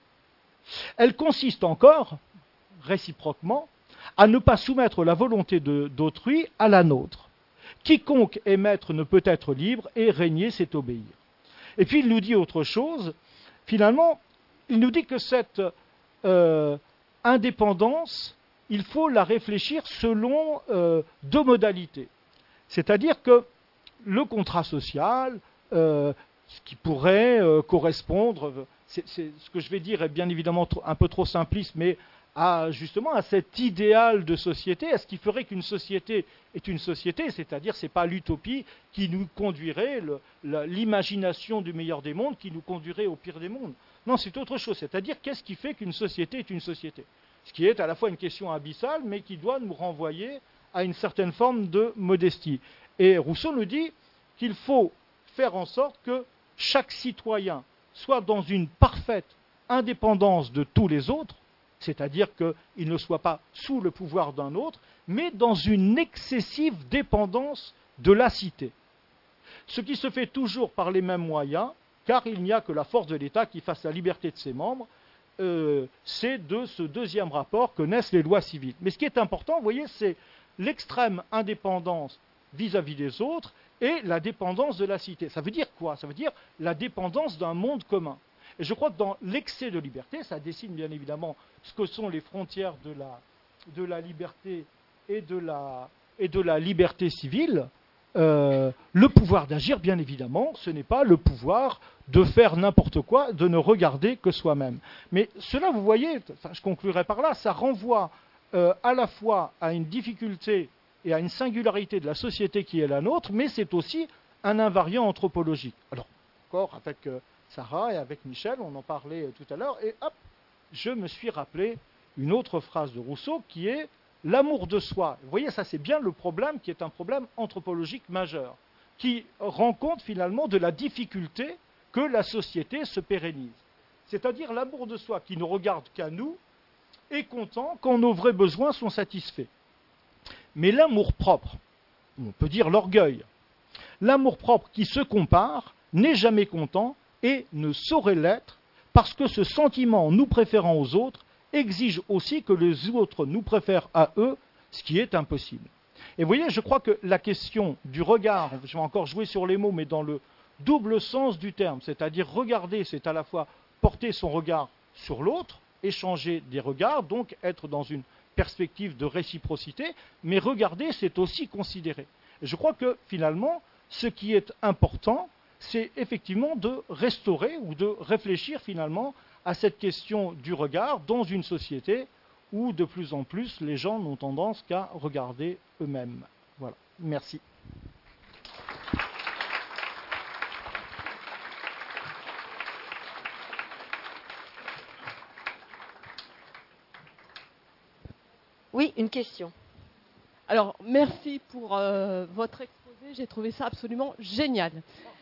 Elle consiste encore, réciproquement, à ne pas soumettre la volonté de, d'autrui à la nôtre. Quiconque est maître ne peut être libre et régner c'est obéir. Et puis il nous dit autre chose, finalement, il nous dit que cette euh, indépendance, il faut la réfléchir selon euh, deux modalités. C'est-à-dire que le contrat social, euh, ce qui pourrait euh, correspondre, c'est, c'est, ce que je vais dire est bien évidemment trop, un peu trop simpliste, mais à, justement à cet idéal de société, à ce qui ferait qu'une société est une société, c'est-à-dire ce n'est pas l'utopie qui nous conduirait, le, la, l'imagination du meilleur des mondes qui nous conduirait au pire des mondes. Non, c'est autre chose, c'est-à-dire qu'est-ce qui fait qu'une société est une société ? Ce qui est à la fois une question abyssale, mais qui doit nous renvoyer à une certaine forme de modestie. Et Rousseau nous dit qu'il faut faire en sorte que chaque citoyen soit dans une parfaite indépendance de tous les autres, c'est-à-dire qu'il ne soit pas sous le pouvoir d'un autre, mais dans une excessive dépendance de la cité. Ce qui se fait toujours par les mêmes moyens, car il n'y a que la force de l'État qui fasse la liberté de ses membres, euh, c'est de ce deuxième rapport que naissent les lois civiles. Mais ce qui est important, vous voyez, c'est l'extrême indépendance vis-à-vis des autres et la dépendance de la cité. Ça veut dire quoi ? Ça veut dire la dépendance d'un monde commun. Et je crois que dans l'excès de liberté, ça dessine bien évidemment ce que sont les frontières de la, de la liberté et de la, et de la liberté civile. Euh, le pouvoir d'agir, bien évidemment, ce n'est pas le pouvoir de faire n'importe quoi, de ne regarder que soi-même. Mais cela, vous voyez, enfin, je conclurai par là, ça renvoie euh, à la fois à une difficulté et à une singularité de la société qui est la nôtre, mais c'est aussi un invariant anthropologique. Alors, encore avec euh, Sarah et avec Michel, on en parlait euh, tout à l'heure, et hop, je me suis rappelé une autre phrase de Rousseau qui est « l'amour de soi ». Vous voyez, ça c'est bien le problème qui est un problème anthropologique majeur, qui rend compte finalement de la difficulté que la société se pérennise. C'est-à-dire l'amour de soi qui ne regarde qu'à nous est content quand nos vrais besoins sont satisfaits. Mais l'amour-propre, on peut dire l'orgueil, l'amour-propre qui se compare n'est jamais content et ne saurait l'être parce que ce sentiment nous préférant aux autres exige aussi que les autres nous préfèrent à eux, ce qui est impossible. Et vous voyez, je crois que la question du regard, je vais encore jouer sur les mots, mais dans le double sens du terme, c'est-à-dire regarder, c'est à la fois porter son regard sur l'autre, échanger des regards, donc être dans une perspective de réciprocité, mais regarder, c'est aussi considérer. Et je crois que finalement, ce qui est important, c'est effectivement de restaurer ou de réfléchir finalement à cette question du regard dans une société où de plus en plus les gens n'ont tendance qu'à regarder eux-mêmes. Voilà. Merci. Oui, une question. Alors, merci pour euh, votre exposé. J'ai trouvé ça absolument génial.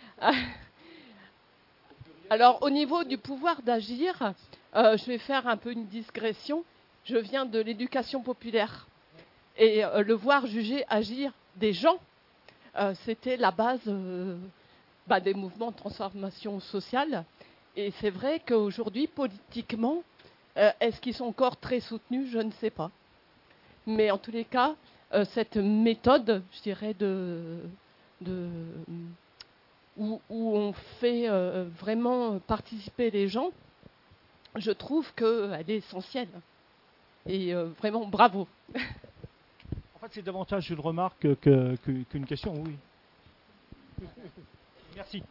Alors, au niveau du pouvoir d'agir, euh, je vais faire un peu une digression. Je viens de l'éducation populaire. Et euh, le voir juger agir des gens, euh, c'était la base euh, bah, des mouvements de transformation sociale. Et c'est vrai qu'aujourd'hui, politiquement, euh, est-ce qu'ils sont encore très soutenus ? Je ne sais pas. Mais en tous les cas, euh, cette méthode, je dirais, de, de, où, où on fait euh, vraiment participer les gens, je trouve qu'elle est essentielle. Et euh, vraiment, bravo. En fait, c'est davantage une remarque que, que, qu'une question, oui. Merci.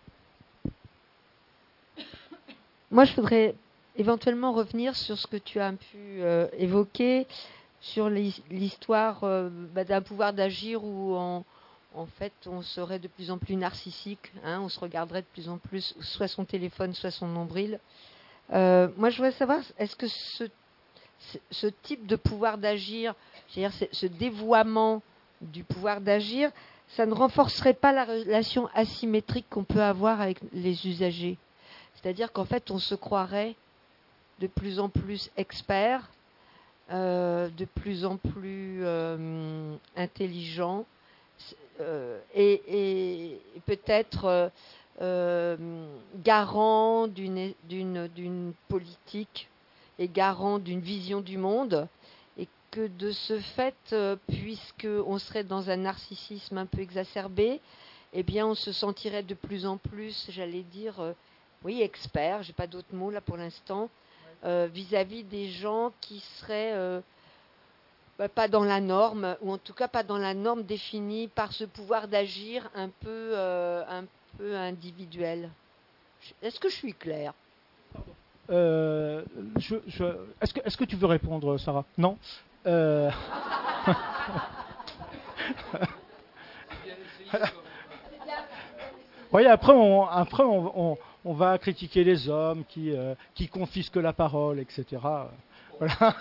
Moi, je voudrais éventuellement revenir sur ce que tu as pu euh, évoquer, sur l'histoire euh, bah, d'un pouvoir d'agir où on, en fait on serait de plus en plus narcissique, hein, on se regarderait de plus en plus soit son téléphone, soit son nombril. Euh, moi, je voudrais savoir, est-ce que ce, ce type de pouvoir d'agir, c'est-à-dire ce dévoiement du pouvoir d'agir, ça ne renforcerait pas la relation asymétrique qu'on peut avoir avec les usagers? C'est-à-dire qu'en fait, on se croirait de plus en plus expert, euh, de plus en plus euh, intelligent, euh, et, et, et peut-être euh, euh, garant d'une, d'une, d'une politique et garant d'une vision du monde, et que de ce fait, euh, puisqu'on serait dans un narcissisme un peu exacerbé, eh bien, on se sentirait de plus en plus, j'allais dire, euh, oui, expert, j'ai pas d'autre mot là pour l'instant, euh, vis-à-vis des gens qui seraient euh, bah, pas dans la norme, ou en tout cas pas dans la norme définie par ce pouvoir d'agir un peu, euh, un peu individuel. Est-ce que je suis claire? euh, je, je, est-ce, que, est-ce que tu veux répondre, Sarah? Non euh... Oui, après, on, après on, on, on va critiquer les hommes qui, euh, qui confisquent la parole, et cetera. Voilà.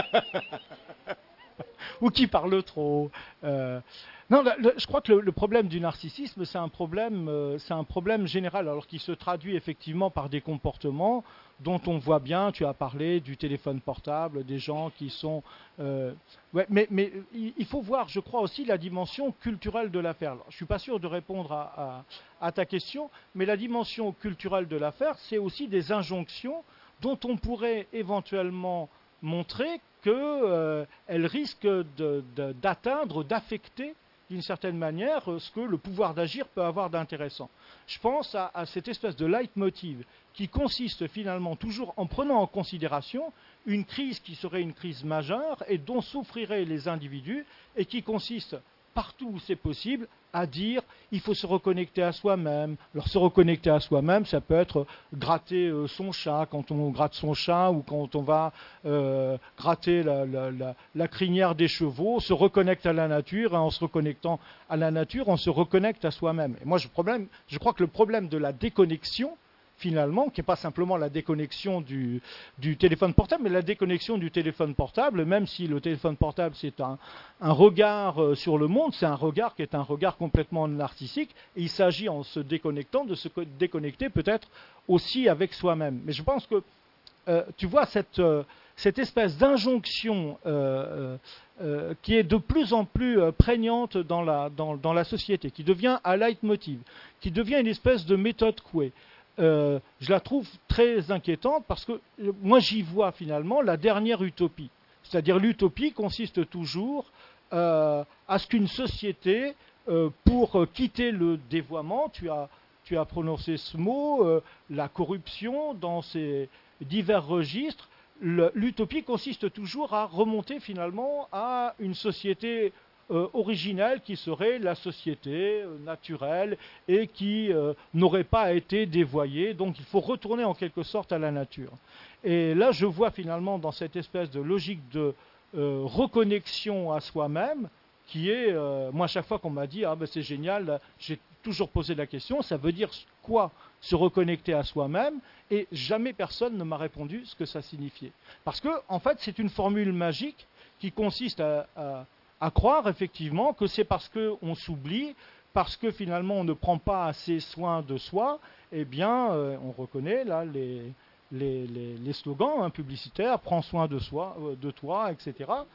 Ou qui parlent trop. Euh, non, le, le, je crois que le, le problème du narcissisme, c'est un problème, euh, c'est un problème général, alors qu'il se traduit effectivement par des comportements dont on voit bien. Tu as parlé du téléphone portable, des gens qui sont. Euh, ouais, mais, mais il faut voir, je crois aussi, la dimension culturelle de l'affaire. Alors, je suis pas sûr de répondre à, à, à ta question, mais la dimension culturelle de l'affaire, c'est aussi des injonctions dont on pourrait éventuellement montrer qu'elle euh, risque de, de, d'atteindre, d'affecter d'une certaine manière ce que le pouvoir d'agir peut avoir d'intéressant. Je pense à, à cette espèce de leitmotiv qui consiste finalement toujours en prenant en considération une crise qui serait une crise majeure et dont souffriraient les individus et qui consiste partout où c'est possible à dire il faut se reconnecter à soi-même. Alors se reconnecter à soi-même, ça peut être gratter euh, son chat quand on gratte son chat ou quand on va euh, gratter la, la, la, la crinière des chevaux, se reconnecte à la nature et en se reconnectant à la nature, on se reconnecte à soi-même. Et moi, je, problème, je crois que le problème de la déconnexion, finalement, qui n'est pas simplement la déconnexion du, du téléphone portable, mais la déconnexion du téléphone portable, même si le téléphone portable, c'est un, un regard euh, sur le monde, c'est un regard qui est un regard complètement narcissique, et il s'agit, en se déconnectant, de se déconnecter peut-être aussi avec soi-même. Mais je pense que, euh, tu vois, cette, euh, cette espèce d'injonction euh, euh, qui est de plus en plus euh, prégnante dans la, dans, dans la société, qui devient un leitmotiv, qui devient une espèce de méthode Coué, Euh, je la trouve très inquiétante parce que euh, moi j'y vois finalement la dernière utopie. C'est-à-dire l'utopie consiste toujours euh, à ce qu'une société, euh, pour euh, quitter le dévoiement, tu as, tu as prononcé ce mot, euh, la corruption dans ses divers registres, le, l'utopie consiste toujours à remonter finalement à une société Euh, originelle qui serait la société euh, naturelle et qui euh, n'aurait pas été dévoyée. Donc il faut retourner en quelque sorte à la nature. Et là, je vois finalement dans cette espèce de logique de euh, reconnexion à soi-même, qui est, euh, moi, à chaque fois qu'on m'a dit ah ben c'est génial, j'ai toujours posé la question, ça veut dire quoi se reconnecter à soi-même? Et jamais personne ne m'a répondu ce que ça signifiait. Parce que, en fait, c'est une formule magique qui consiste à, à à croire effectivement que c'est parce qu'on s'oublie, parce que finalement on ne prend pas assez soin de soi, eh bien euh, on reconnaît là les, les, les, les slogans hein, publicitaires, prends soin de soi, euh, de toi, et cetera.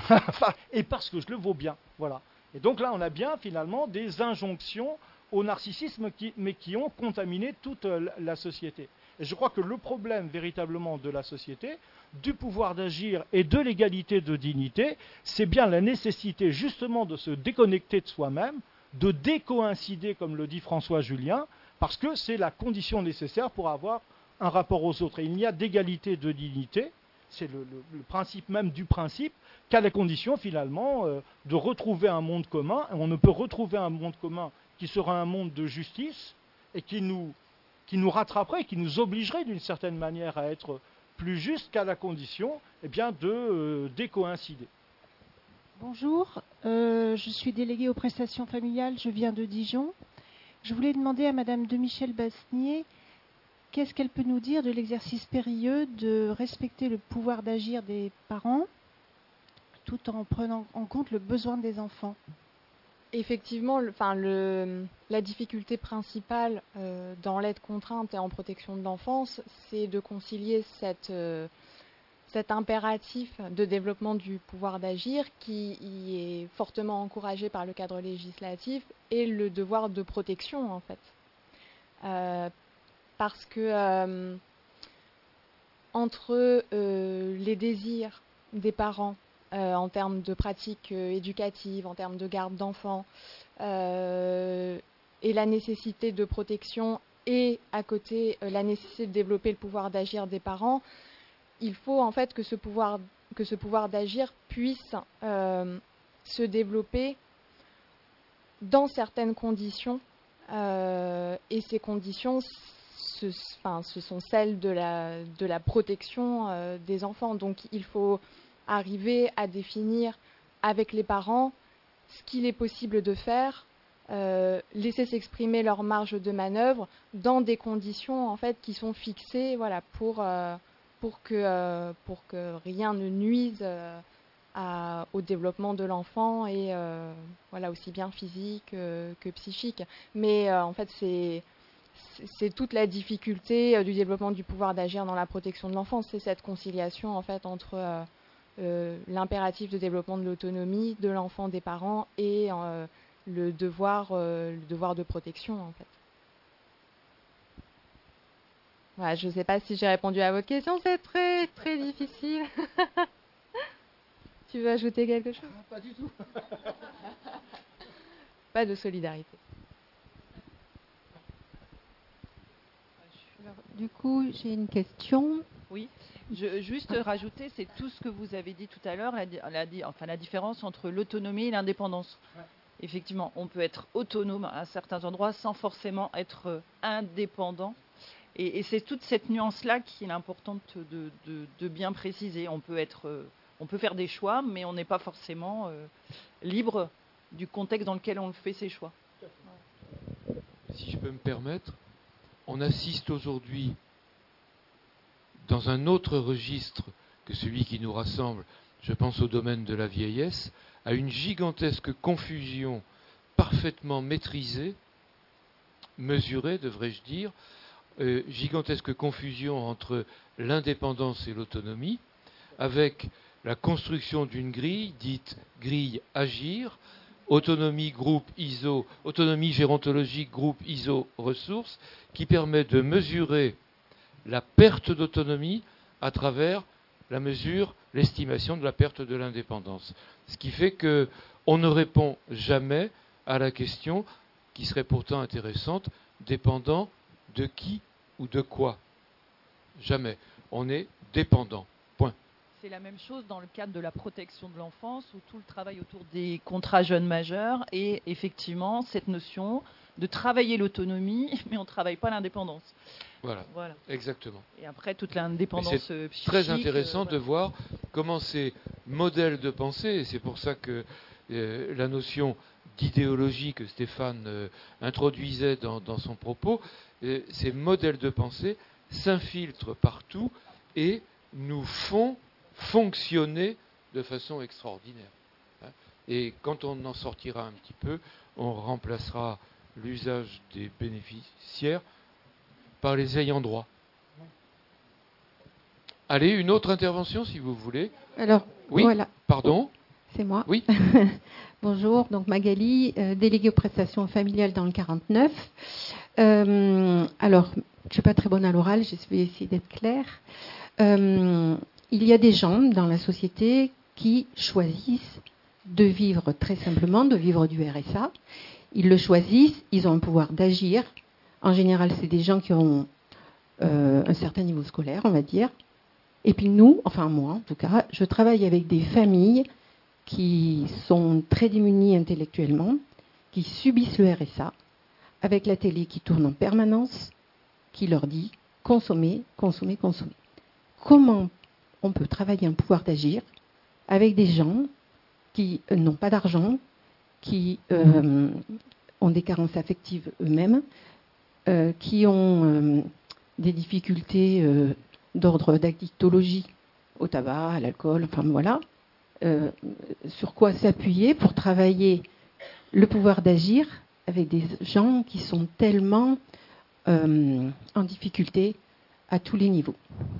Et parce que je le vaux bien, voilà. Et donc là on a bien finalement des injonctions au narcissisme, qui, mais qui ont contaminé toute la société. Et je crois que le problème véritablement de la société, du pouvoir d'agir et de l'égalité de dignité, c'est bien la nécessité justement de se déconnecter de soi-même, de décoïncider, comme le dit François Julien, parce que c'est la condition nécessaire pour avoir un rapport aux autres. Et il n'y a d'égalité de dignité, c'est le, le, le principe même du principe, qu'à la condition finalement euh, de retrouver un monde commun. Et on ne peut retrouver un monde commun qui sera un monde de justice et qui nous, qui nous rattraperait, qui nous obligerait d'une certaine manière à être plus juste qu'à la condition eh bien, de euh, décoïncider. Bonjour, euh, je suis déléguée aux prestations familiales, je viens de Dijon. Je voulais demander à Madame de Michel Basnier qu'est-ce qu'elle peut nous dire de l'exercice périlleux de respecter le pouvoir d'agir des parents tout en prenant en compte le besoin des enfants. Effectivement, le, enfin, le, la difficulté principale euh, dans l'aide contrainte et en protection de l'enfance, c'est de concilier cette, euh, cet impératif de développement du pouvoir d'agir qui y est fortement encouragé par le cadre législatif et le devoir de protection, en fait. Euh, parce que euh, entre euh, les désirs des parents, Euh, en termes de pratiques euh, éducatives, en termes de garde d'enfants, euh, et la nécessité de protection et à côté euh, la nécessité de développer le pouvoir d'agir des parents, il faut en fait que ce pouvoir, que ce pouvoir d'agir puisse euh, se développer dans certaines conditions, euh, et ces conditions, ce, enfin, ce sont celles de la, de la protection euh, des enfants. Donc il faut arriver à définir avec les parents ce qu'il est possible de faire, euh, laisser s'exprimer leur marge de manœuvre dans des conditions en fait qui sont fixées, voilà, pour euh, pour que euh, pour que rien ne nuise euh, à, au développement de l'enfant et euh, voilà, aussi bien physique euh, que psychique. Mais euh, en fait c'est c'est toute la difficulté euh, du développement du pouvoir d'agir dans la protection de l'enfance, c'est cette conciliation en fait entre euh, Euh, l'impératif de développement de l'autonomie de l'enfant des parents et euh, le, devoir, euh, le devoir de protection, en fait. Voilà, je ne sais pas si j'ai répondu à votre question, c'est très, très difficile. Tu veux ajouter quelque chose? Pas du tout. Pas de solidarité. Alors, du coup, j'ai une question. Oui. Je, juste rajouter, c'est tout ce que vous avez dit tout à l'heure, la, la, enfin, la différence entre l'autonomie et l'indépendance. Ouais. Effectivement, on peut être autonome à certains endroits sans forcément être indépendant. Et, et c'est toute cette nuance-là qu'il est important de, de, de bien préciser. On peut, être, on peut faire des choix, mais on n'est pas forcément euh, libre du contexte dans lequel on le fait, ces choix. Si je peux me permettre, on assiste aujourd'hui dans un autre registre que celui qui nous rassemble, je pense au domaine de la vieillesse, à une gigantesque confusion parfaitement maîtrisée, mesurée, devrais-je dire, euh, gigantesque confusion entre l'indépendance et l'autonomie, avec la construction d'une grille dite grille Agir, autonomie groupe I S O, autonomie gérontologique groupe I S O ressources, qui permet de mesurer la perte d'autonomie à travers la mesure, l'estimation de la perte de l'indépendance. Ce qui fait qu'on ne répond jamais à la question, qui serait pourtant intéressante, dépendant de qui ou de quoi. Jamais. On est dépendant. Point. C'est la même chose dans le cadre de la protection de l'enfance, où tout le travail autour des contrats jeunes majeurs est effectivement cette notion de travailler l'autonomie, mais on ne travaille pas l'indépendance. Voilà, voilà, exactement. Et après, toute l'indépendance c'est psychique. C'est très intéressant euh, de voilà. voir comment ces modèles de pensée, et c'est pour ça que euh, la notion d'idéologie que Stéphane euh, introduisait dans, dans son propos, euh, ces modèles de pensée s'infiltrent partout et nous font fonctionner de façon extraordinaire. Et quand on en sortira un petit peu, on remplacera l'usage des bénéficiaires par les ayants droit. Allez, une autre intervention si vous voulez. Alors, oui, voilà. Pardon. C'est moi. Oui. Bonjour, donc Magali, euh, déléguée aux prestations familiales dans le quarante-neuf. Euh, alors, je suis pas très bonne à l'oral, je vais essayer d'être claire. Euh, il y a des gens dans la société qui choisissent de vivre très simplement, de vivre du R S A. Ils le choisissent, ils ont un pouvoir d'agir. En général, c'est des gens qui ont euh, un certain niveau scolaire, on va dire. Et puis nous, enfin moi en tout cas, je travaille avec des familles qui sont très démunies intellectuellement, qui subissent le R S A, avec la télé qui tourne en permanence, qui leur dit consommer, consommer, consommer. Comment on peut travailler un pouvoir d'agir avec des gens qui euh, n'ont pas d'argent, qui euh, ont des carences affectives eux-mêmes, euh, qui ont euh, des difficultés euh, d'ordre d'addictologie au tabac, à l'alcool, enfin voilà, euh, sur quoi s'appuyer pour travailler le pouvoir d'agir avec des gens qui sont tellement euh, en difficulté à tous les niveaux.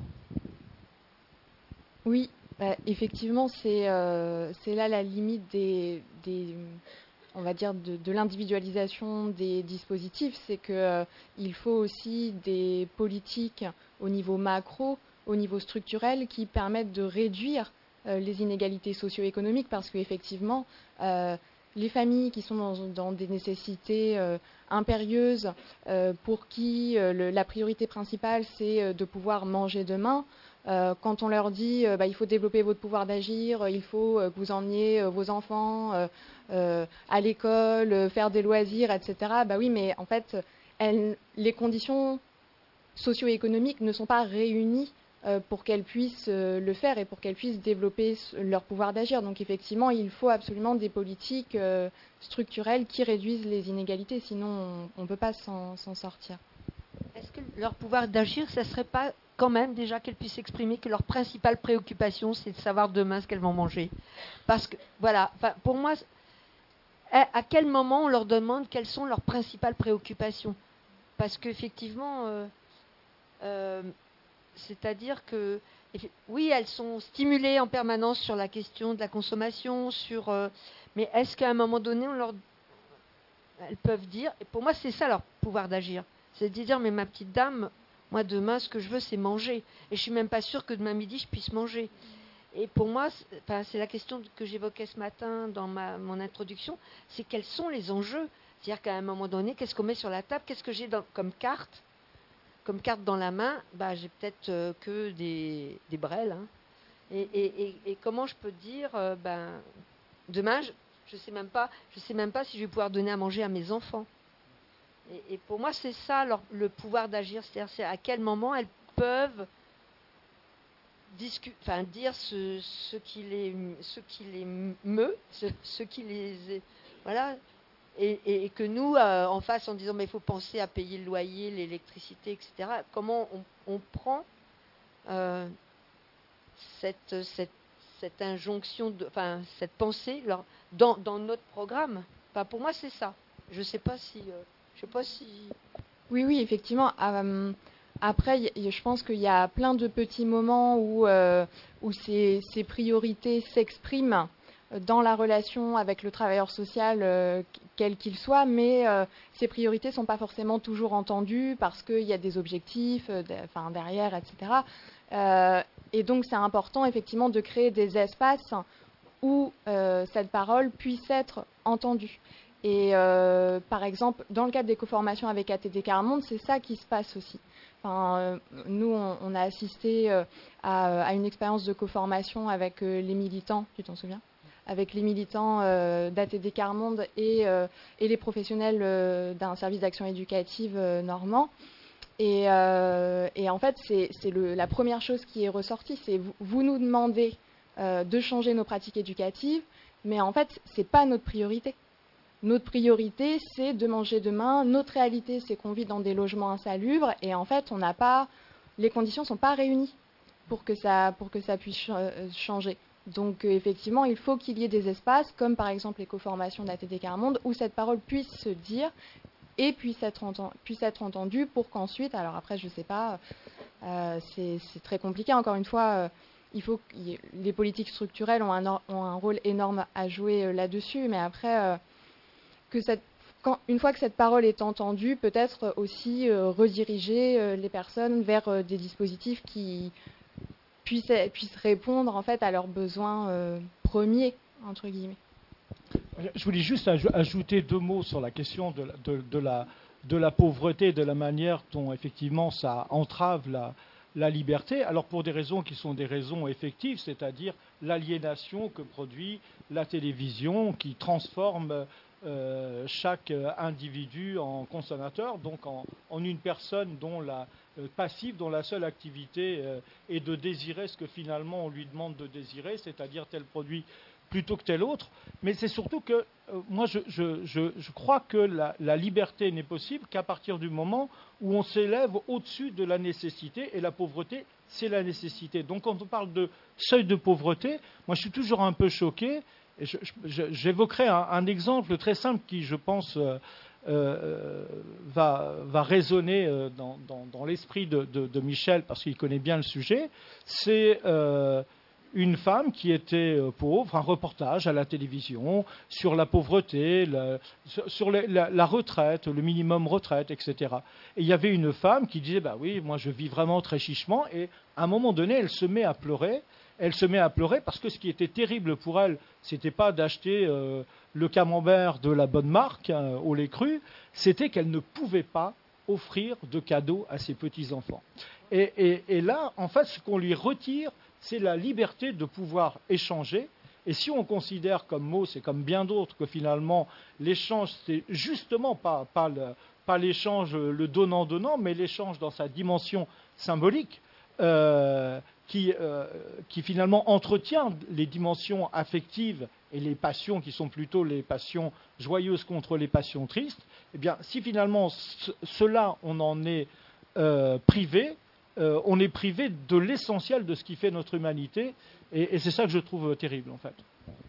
Oui, bah, effectivement, c'est euh, c'est là la limite des, des on va dire de, de l'individualisation des dispositifs, c'est que euh, il faut aussi des politiques au niveau macro, au niveau structurel, qui permettent de réduire euh, les inégalités socio-économiques, parce qu'effectivement, euh, les familles qui sont dans, dans des nécessités euh, impérieuses, euh, pour qui euh, le, la priorité principale c'est euh, de pouvoir manger demain, euh, quand on leur dit euh, bah, il faut développer votre pouvoir d'agir, il faut euh, que vous emmeniez euh, vos enfants euh, euh, à l'école, euh, faire des loisirs, et cetera. Bah oui, mais en fait, elles, les conditions socio-économiques ne sont pas réunies euh, pour qu'elles puissent euh, le faire et pour qu'elles puissent développer leur pouvoir d'agir. Donc effectivement, il faut absolument des politiques euh, structurelles qui réduisent les inégalités, sinon on ne peut pas s'en, s'en sortir. Est-ce que leur pouvoir d'agir, ça ne serait pas quand même déjà qu'elles puissent exprimer que leur principale préoccupation, c'est de savoir demain ce qu'elles vont manger? Parce que, voilà, pour moi, à, à quel moment on leur demande quelles sont leurs principales préoccupations? Parce qu'effectivement... Euh, euh, c'est-à-dire que, oui, elles sont stimulées en permanence sur la question de la consommation, sur, euh, mais est-ce qu'à un moment donné, on leur, elles peuvent dire, et pour moi, c'est ça leur pouvoir d'agir, c'est de dire, mais ma petite dame, moi, demain, ce que je veux, c'est manger. Et je ne suis même pas sûre que demain midi, je puisse manger. Et pour moi, c'est, enfin, c'est la question que j'évoquais ce matin dans ma, mon introduction, c'est quels sont les enjeux? C'est-à-dire qu'à un moment donné, qu'est-ce qu'on met sur la table? Qu'est-ce que j'ai dans, comme carte Comme carte dans la main, bah, j'ai peut-être euh, que des, des brels. Hein. Et, et, et, et comment je peux dire, euh, ben, demain, je ne sais même pas, je sais même pas si je vais pouvoir donner à manger à mes enfants. Et, et pour moi, c'est ça leur, le pouvoir d'agir, c'est-à-dire c'est à quel moment elles peuvent discu- enfin, dire ce, ce, qui les, ce qui les meut, ce, ce qui les... Voilà. Et, et, et que nous, euh, en face, en disant mais il faut penser à payer le loyer, l'électricité, et cetera, comment on, on prend euh, cette, cette, cette injonction, de, enfin cette pensée leur, dans, dans notre programme? Enfin, pour moi, c'est ça. Je ne sais pas si... Euh, je sais pas si... Oui, oui, effectivement. Euh, après, y, y, je pense qu'il y a plein de petits moments où, euh, où ces, ces priorités s'expriment dans la relation avec le travailleur social, euh, quel qu'il soit, mais euh, ces priorités ne sont pas forcément toujours entendues parce qu'il y a des objectifs euh, de, enfin, derrière, et cetera. Euh, et donc, c'est important, effectivement, de créer des espaces où euh, cette parole puisse être entendue. Et euh, par exemple, dans le cadre des coformations avec A T D Quart Monde, c'est ça qui se passe aussi. Enfin, euh, nous, on, on a assisté euh, à, à une expérience de coformation avec euh, les militants, tu t'en souviens ? Avec les militants euh, d'A T D Quart Monde et, euh, et les professionnels euh, d'un service d'action éducative euh, normand. Et, euh, et en fait, c'est, c'est le, la première chose qui est ressortie, c'est vous, vous nous demandez euh, de changer nos pratiques éducatives, mais en fait, ce n'est pas notre priorité. Notre priorité, c'est de manger demain. Notre réalité, c'est qu'on vit dans des logements insalubres et en fait, on n'a pas, les conditions ne sont pas réunies pour que ça, pour que ça puisse changer. Donc, euh, effectivement, il faut qu'il y ait des espaces, comme par exemple les coformations d'A T D Quart Monde, où cette parole puisse se dire et puisse être, enten- puisse être entendue pour qu'ensuite, alors après, je ne sais pas, euh, c'est, c'est très compliqué. Encore une fois, euh, il faut que les politiques structurelles ont un, or- ont un rôle énorme à jouer euh, là-dessus, mais après... Euh, que cette, quand, une fois que cette parole est entendue, peut-être aussi euh, rediriger euh, les personnes vers euh, des dispositifs qui puissent, puissent répondre en fait à leurs besoins euh, premiers, entre guillemets. Je voulais juste aj- ajouter deux mots sur la question de la, de, de la, de la pauvreté, de la manière dont effectivement ça entrave la, la liberté. Alors pour des raisons qui sont des raisons effectives, c'est-à-dire l'aliénation que produit la télévision, qui transforme euh, chaque individu en consommateur, donc en, en une personne dont la euh, passive, dont la seule activité euh, est de désirer ce que finalement on lui demande de désirer, c'est-à-dire tel produit plutôt que tel autre. Mais c'est surtout que euh, moi je, je, je, je crois que la, la liberté n'est possible qu'à partir du moment où on s'élève au-dessus de la nécessité, et la pauvreté, c'est la nécessité. Donc quand on parle de seuil de pauvreté, moi je suis toujours un peu choqué, et je, je, j'évoquerai un, un exemple très simple qui, je pense, euh, euh, va, va résonner euh, dans, dans, dans l'esprit de, de, de Michel, parce qu'il connaît bien le sujet. C'est euh, une femme qui était pauvre, un reportage à la télévision sur la pauvreté, la, sur la, la, la retraite, le minimum retraite, et cetera. Et il y avait une femme qui disait, bah oui, moi je vis vraiment très chichement, et à un moment donné, elle se met à pleurer. Elle se met à pleurer parce que ce qui était terrible pour elle, c'était pas d'acheter euh, le camembert de la bonne marque hein, au lait cru, c'était qu'elle ne pouvait pas offrir de cadeaux à ses petits-enfants. Et, et, et là, en fait, ce qu'on lui retire, c'est la liberté de pouvoir échanger. Et si on considère comme mot, c'est comme bien d'autres, que finalement, l'échange, c'est justement pas, pas, le, pas l'échange, le donnant-donnant, mais l'échange dans sa dimension symbolique, euh, qui, euh, qui finalement entretient les dimensions affectives et les passions qui sont plutôt les passions joyeuses contre les passions tristes, eh bien, si finalement ce, cela, on en est euh, privé, euh, on est privé de l'essentiel de ce qui fait notre humanité, et, et c'est ça que je trouve terrible, en fait.